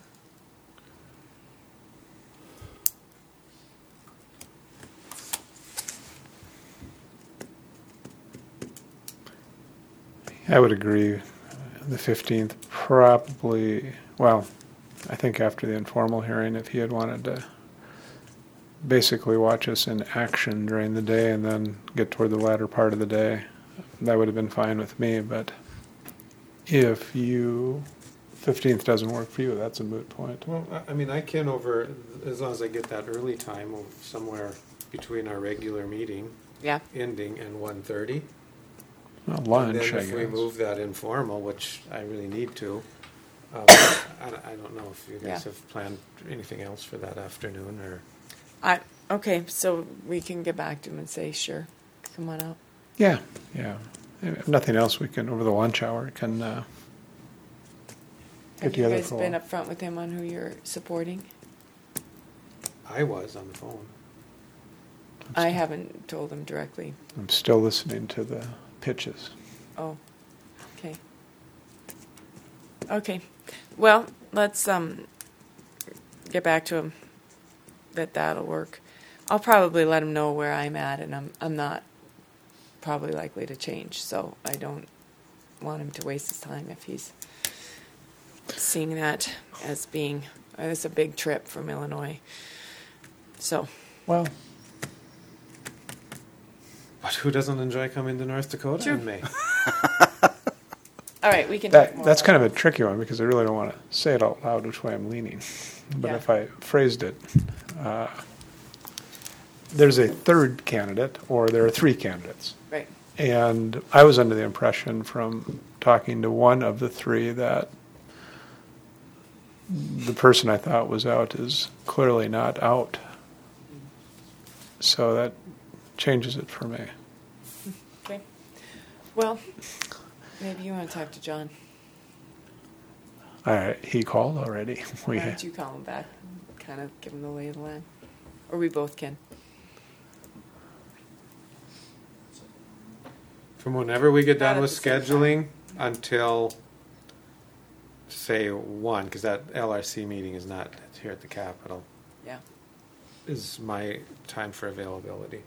I would agree. The 15th, probably, well, I think after the informal hearing, if he had wanted to basically watch us in action during the day and then get toward the latter part of the day, that would have been fine with me. But if 15th doesn't work for you, that's a moot point. well, I mean, I can as long as I get that early time of somewhere between our regular meeting Yeah. ending and 1:30. Well, lunch, And I then guess. if we move that informal, which I really need to, I don't know if you guys Yeah. have planned anything else for that afternoon or. Okay, so we can get back to him and say, sure, come on out. Yeah. If nothing else, we can, over the lunch hour, can Have get you together guys for a been while. upfront with him on who you're supporting? I was on the phone. I haven't told him directly. I'm still listening to the pitches. Oh, okay. Okay, well, let's get back to him. That'll work. I'll probably let him know where I'm at, and I'm not probably likely to change, so I don't want him to waste his time if he's seeing that as being it's a big trip from Illinois. So Well, But who doesn't enjoy coming to North Dakota True. in May? all right, we can talk more that's about kind of a tricky one because I really don't want to say it out loud which way I'm leaning. But Yeah. if I phrased it, there's a third candidate, or there are 3 candidates. right. And I was under the impression from talking to one of the 3 that the person I thought was out is clearly not out. So that changes it for me. Okay. Well, maybe you want to talk to John. All right, he called already. Why don't you call him back? Kind of give him the lay of the land, or we both can. From whenever we get Not done at with the same scheduling until, say, 1, because that LRC meeting is not here at the Capitol. Yeah. is my time for availability.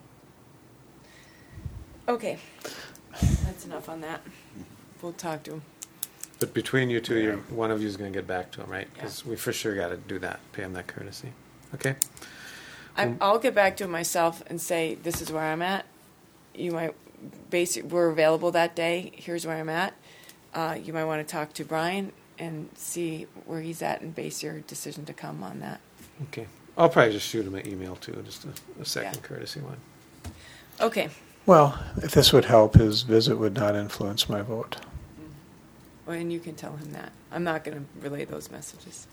Okay. That's enough on that. We'll talk to him. But between you two, one of you is going to get back to him, right? Because we for sure got to do that, pay him that courtesy. Okay? I'll get back to him myself and say, this is where I'm at. You might we're available that day. Here's where I'm at. You might want to talk to Brian and see where he's at and base your decision to come on that. Okay. I'll probably just shoot him an email too, just a second Yeah. courtesy one. Okay. Well, if this would help, his visit would not influence my vote. Well, and you can tell him that. I'm not going to relay those messages.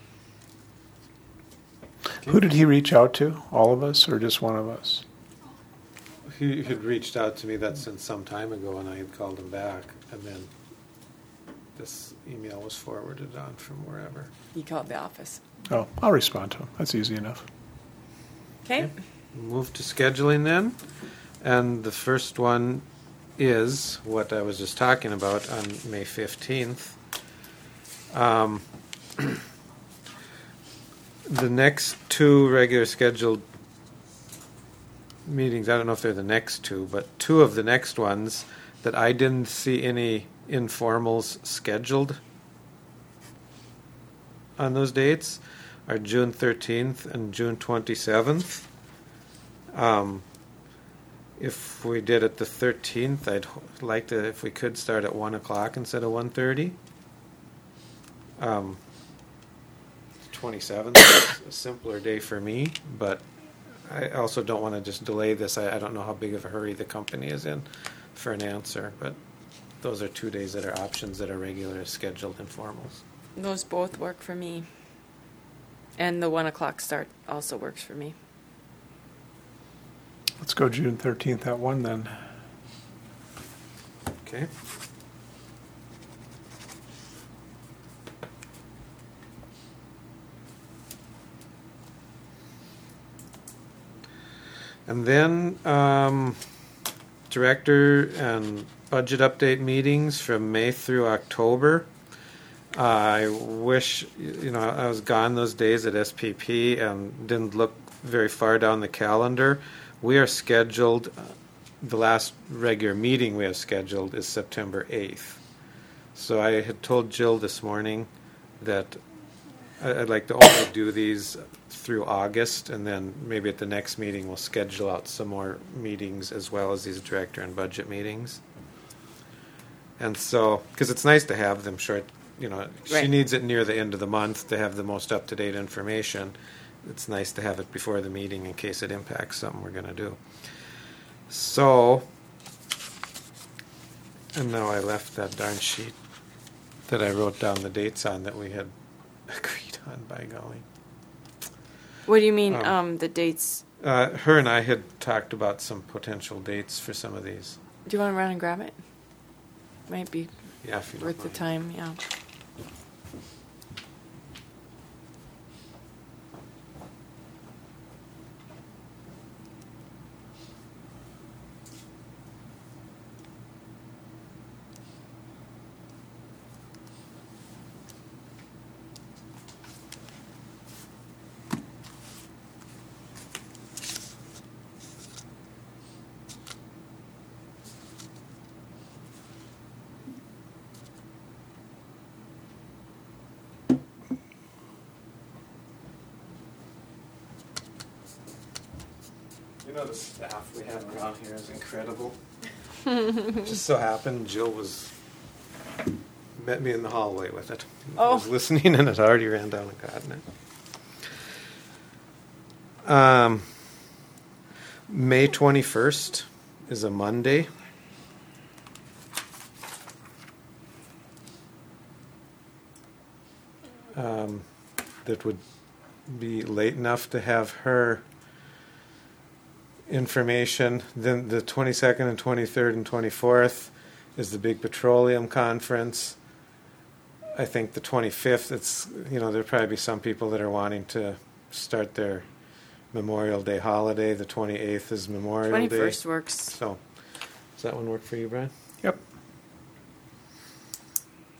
Who did he reach out to? All of us or just one of us? He had reached out to me that since some time ago, and I had called him back, and then this email was forwarded on from wherever. He called the office. Oh, I'll respond to him. That's easy enough. Okay. Move to scheduling then, and the first one is what I was just talking about on May 15th. The next two regular scheduled meetings, I don't know if they're the next two, but two of the next ones that I didn't see any informals scheduled on those dates are June 13th and June 27th. If we did it the 13th, I'd like to, if we could, start at 1 o'clock instead of 1:30. 27th is a simpler day for me, but I also don't want to just delay this. I don't know how big of a hurry the company is in for an answer, but those are 2 days that are options that are regular scheduled informals. Those both work for me. And the 1 o'clock start also works for me. Let's go June 13th at 1 then. Okay. And then director and budget update meetings from May through October. I wish, I was gone those days at SPP and didn't look very far down the calendar. We are scheduled, the last regular meeting we have scheduled is September 8th. So I had told Jill this morning that I'd like to only do these through August, and then maybe at the next meeting we'll schedule out some more meetings as well as these director and budget meetings. And so, because it's nice to have them short, she Right. needs it near the end of the month to have the most up-to-date information. It's nice to have it before the meeting in case it impacts something we're going to do. So, and now I left that darn sheet that I wrote down the dates on that we had agreed on, by golly. What do you mean, the dates? Her and I had talked about some potential dates for some of these. Do you want to run and grab it? Might be Yeah, if you don't worth the mind. time, yeah. The staff we have around here is incredible. Just so happened Jill met me in the hallway with it. I was listening and it already ran down and gotten it. May 21st is a Monday. That would be late enough to have her information. Then the 22nd and 23rd and 24th is the big petroleum conference. I think the 25th, it's, there'll probably be some people that are wanting to start their Memorial Day holiday. The 28th is Memorial Day. 21st works. So, does that one work for you, Brian? Yep.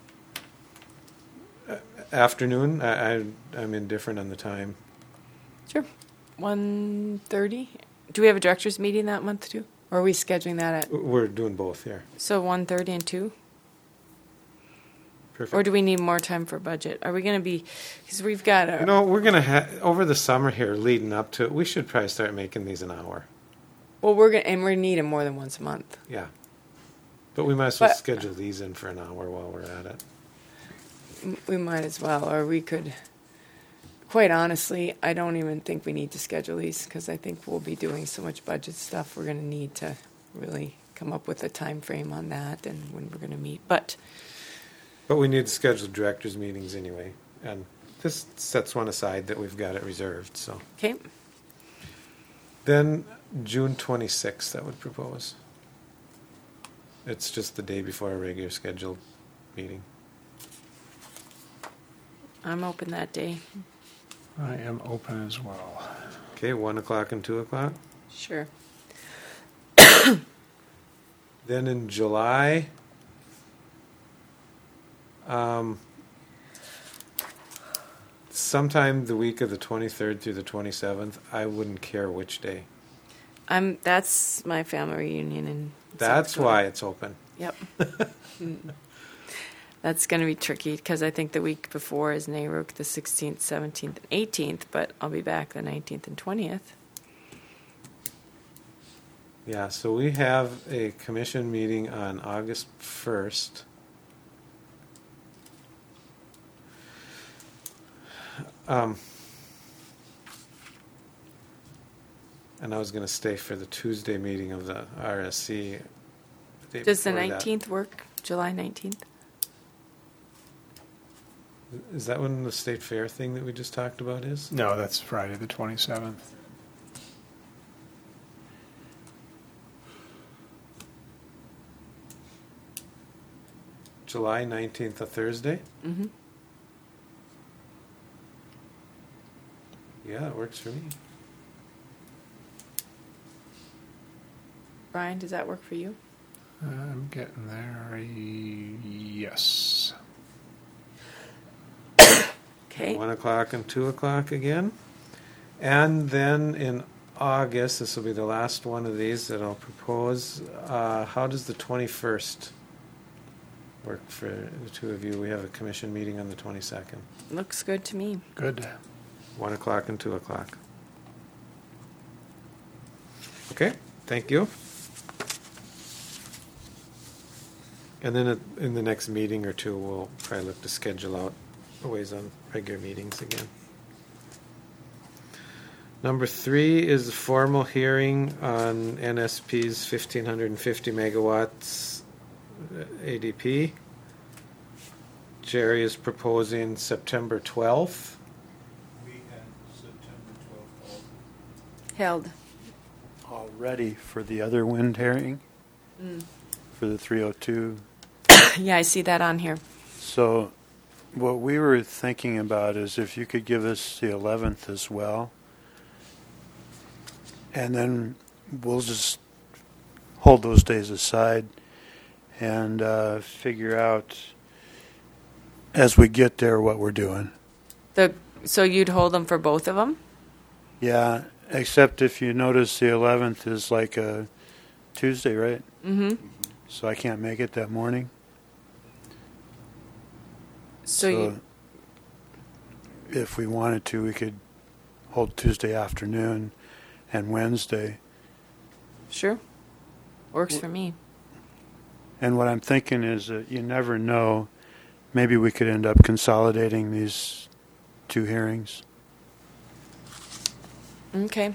Afternoon, I'm indifferent on the time. Sure. 1:30? Do we have a director's meeting that month too? Or are we scheduling that at, We're doing both here. so 1:30 and 2? Perfect. Or do we need more time for budget? Are we going to be, because we've got You a, know, we're going to over the summer here, leading up to it, we should probably start making these an hour. well, we're going to, and we're needing more than once a month. Yeah. But we might as well But- schedule these in for an hour while we're at it. We might as well, or we could, quite honestly, I don't even think we need to schedule these because I think we'll be doing so much budget stuff. We're going to need to really come up with a time frame on that and when we're going to meet. But But we need to schedule directors' meetings anyway. And this sets one aside that we've got it reserved, so. okay, Then June 26th, I would propose. It's just the day before our regular scheduled meeting. I'm open that day. I am open as well. Okay, 1 o'clock and 2 o'clock. Sure. Then in July, sometime the week of the 23rd through the 27th, I wouldn't care which day. That's my family reunion in That's South Dakota. why it's open. Yep. That's going to be tricky because I think the week before is NARUC, the 16th, 17th, and 18th, but I'll be back the 19th and 20th. Yeah, so we have a commission meeting on August 1st. And I was going to stay for the Tuesday meeting of the RSC. day Does the before that. 19th work? July 19th? Is that when the state fair thing that we just talked about is? No, that's Friday the 27th. July 19th, a Thursday? Mm-hmm. Yeah, it works for me. Brian, does that work for you? I'm getting there. Yes. Okay. 1 o'clock and 2 o'clock again. And then in August, this will be the last one of these that I'll propose. How does the 21st work for the two of you? We have a commission meeting on the 22nd. Looks good to me. Good. 1 o'clock and 2 o'clock. Okay, thank you. And then in the next meeting or two, we'll probably look to schedule out ways on regular meetings again. Number 3 is the formal hearing on NSP's 1,550 megawatts ADP. Jerry is proposing September 12th. We had September 12th Held. already for the other wind hearing, for the 302. Yeah, I see that on here. So what we were thinking about is if you could give us the 11th as well, and then we'll just hold those days aside and figure out as we get there what we're doing. So you'd hold them for both of them? Yeah, except if you notice the 11th is like a Tuesday, right? Mm-hmm. So I can't make it that morning. So you, if we wanted to, we could hold Tuesday afternoon and Wednesday. sure. Works for me. And what I'm thinking is that you never know. Maybe we could end up consolidating these two hearings. Okay.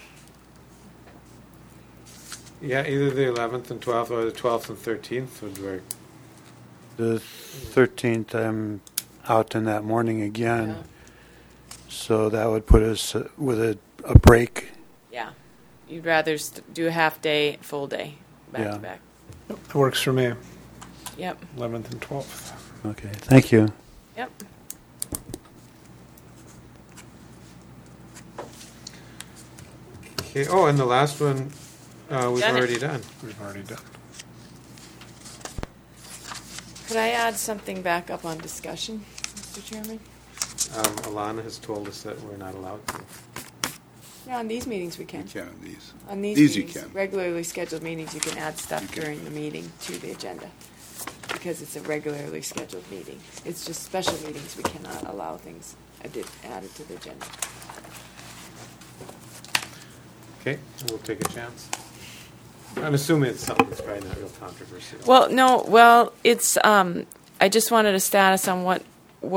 Yeah, either the 11th and 12th or the 12th and 13th would work. The 13th, I'm out in that morning again. Yeah. So that would put us with a break. Yeah. You'd rather do a half day, full day, back Yeah. to back. It works for me. Yep. 11th and 12th. Okay, thank you. Yep. Okay. Oh, and the last one we've Done it. already done. We've already done. Could I add something back up on discussion, Mr. Chairman? Alana has told us that we're not allowed to. Yeah, on these meetings we You can. can on these. On these These you meetings, can. regularly scheduled meetings, you can add stuff You can. during the meeting to the agenda because it's a regularly scheduled meeting. It's just special meetings, we cannot allow things added to the agenda. Okay, we'll take a chance. I'm assuming it's something that's probably not real controversial. Well, no, it's, I just wanted a status on what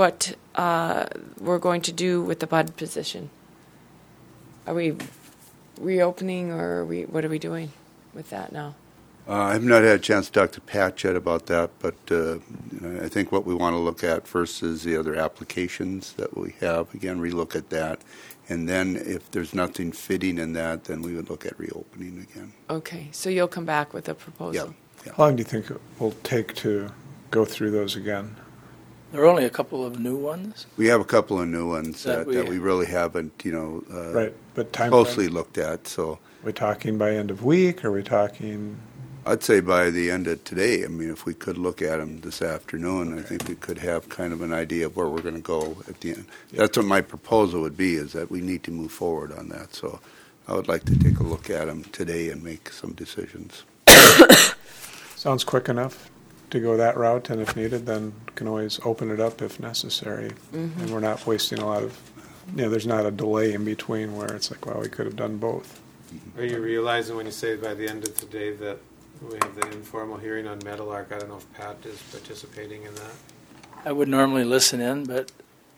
we're going to do with the BUD position. Are we reopening or what are we doing with that now? I've not had a chance to talk to Pat yet about that, but I think what we want to look at first is the other applications that we have. Again, relook at that. And then if there's nothing fitting in that, then we would look at reopening again. Okay, so you'll come back with a proposal? Yeah. How long do you think it will take to go through those again? There are only a couple of new ones. We have a couple of new ones That that we- we really haven't, Right, but time closely looked at. So Are we talking by end of week? Are we talking? I'd say by the end of today, I mean, if we could look at them this afternoon, I think we could have kind of an idea of where we're going to go at the end. That's what my proposal would be, is that we need to move forward on that. So I would like to take a look at them today and make some decisions. Sounds quick enough to go that route, and if needed, then can always open it up if necessary. And we're not wasting a lot of, there's not a delay in between where it's like, well, we could have done both. Are you realizing when you say by the end of today that we have the informal hearing on Meadowlark? I don't know if Pat is participating in that. I would normally listen in, but,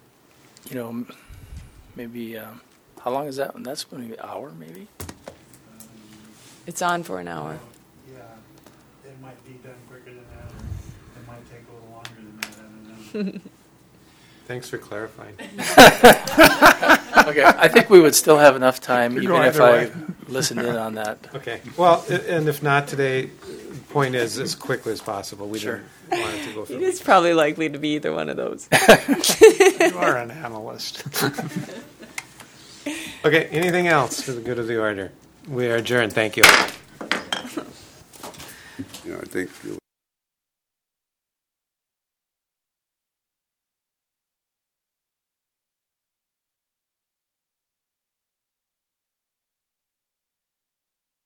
maybe, how long is that one? That's going to be an hour, maybe? It's on for an hour. Yeah, it might be done quicker than that. It might take a little longer than that. I don't know. Thanks for clarifying. Okay, I think we would still have enough time, Could even go if either I way. listened in on that. Okay. Well, and if not today, point is as quickly as possible. We Sure. didn't want it to go It through. is probably likely to be either one of those. You are an analyst. Okay. Anything else for the good of the order? We are adjourned. Thank you. I think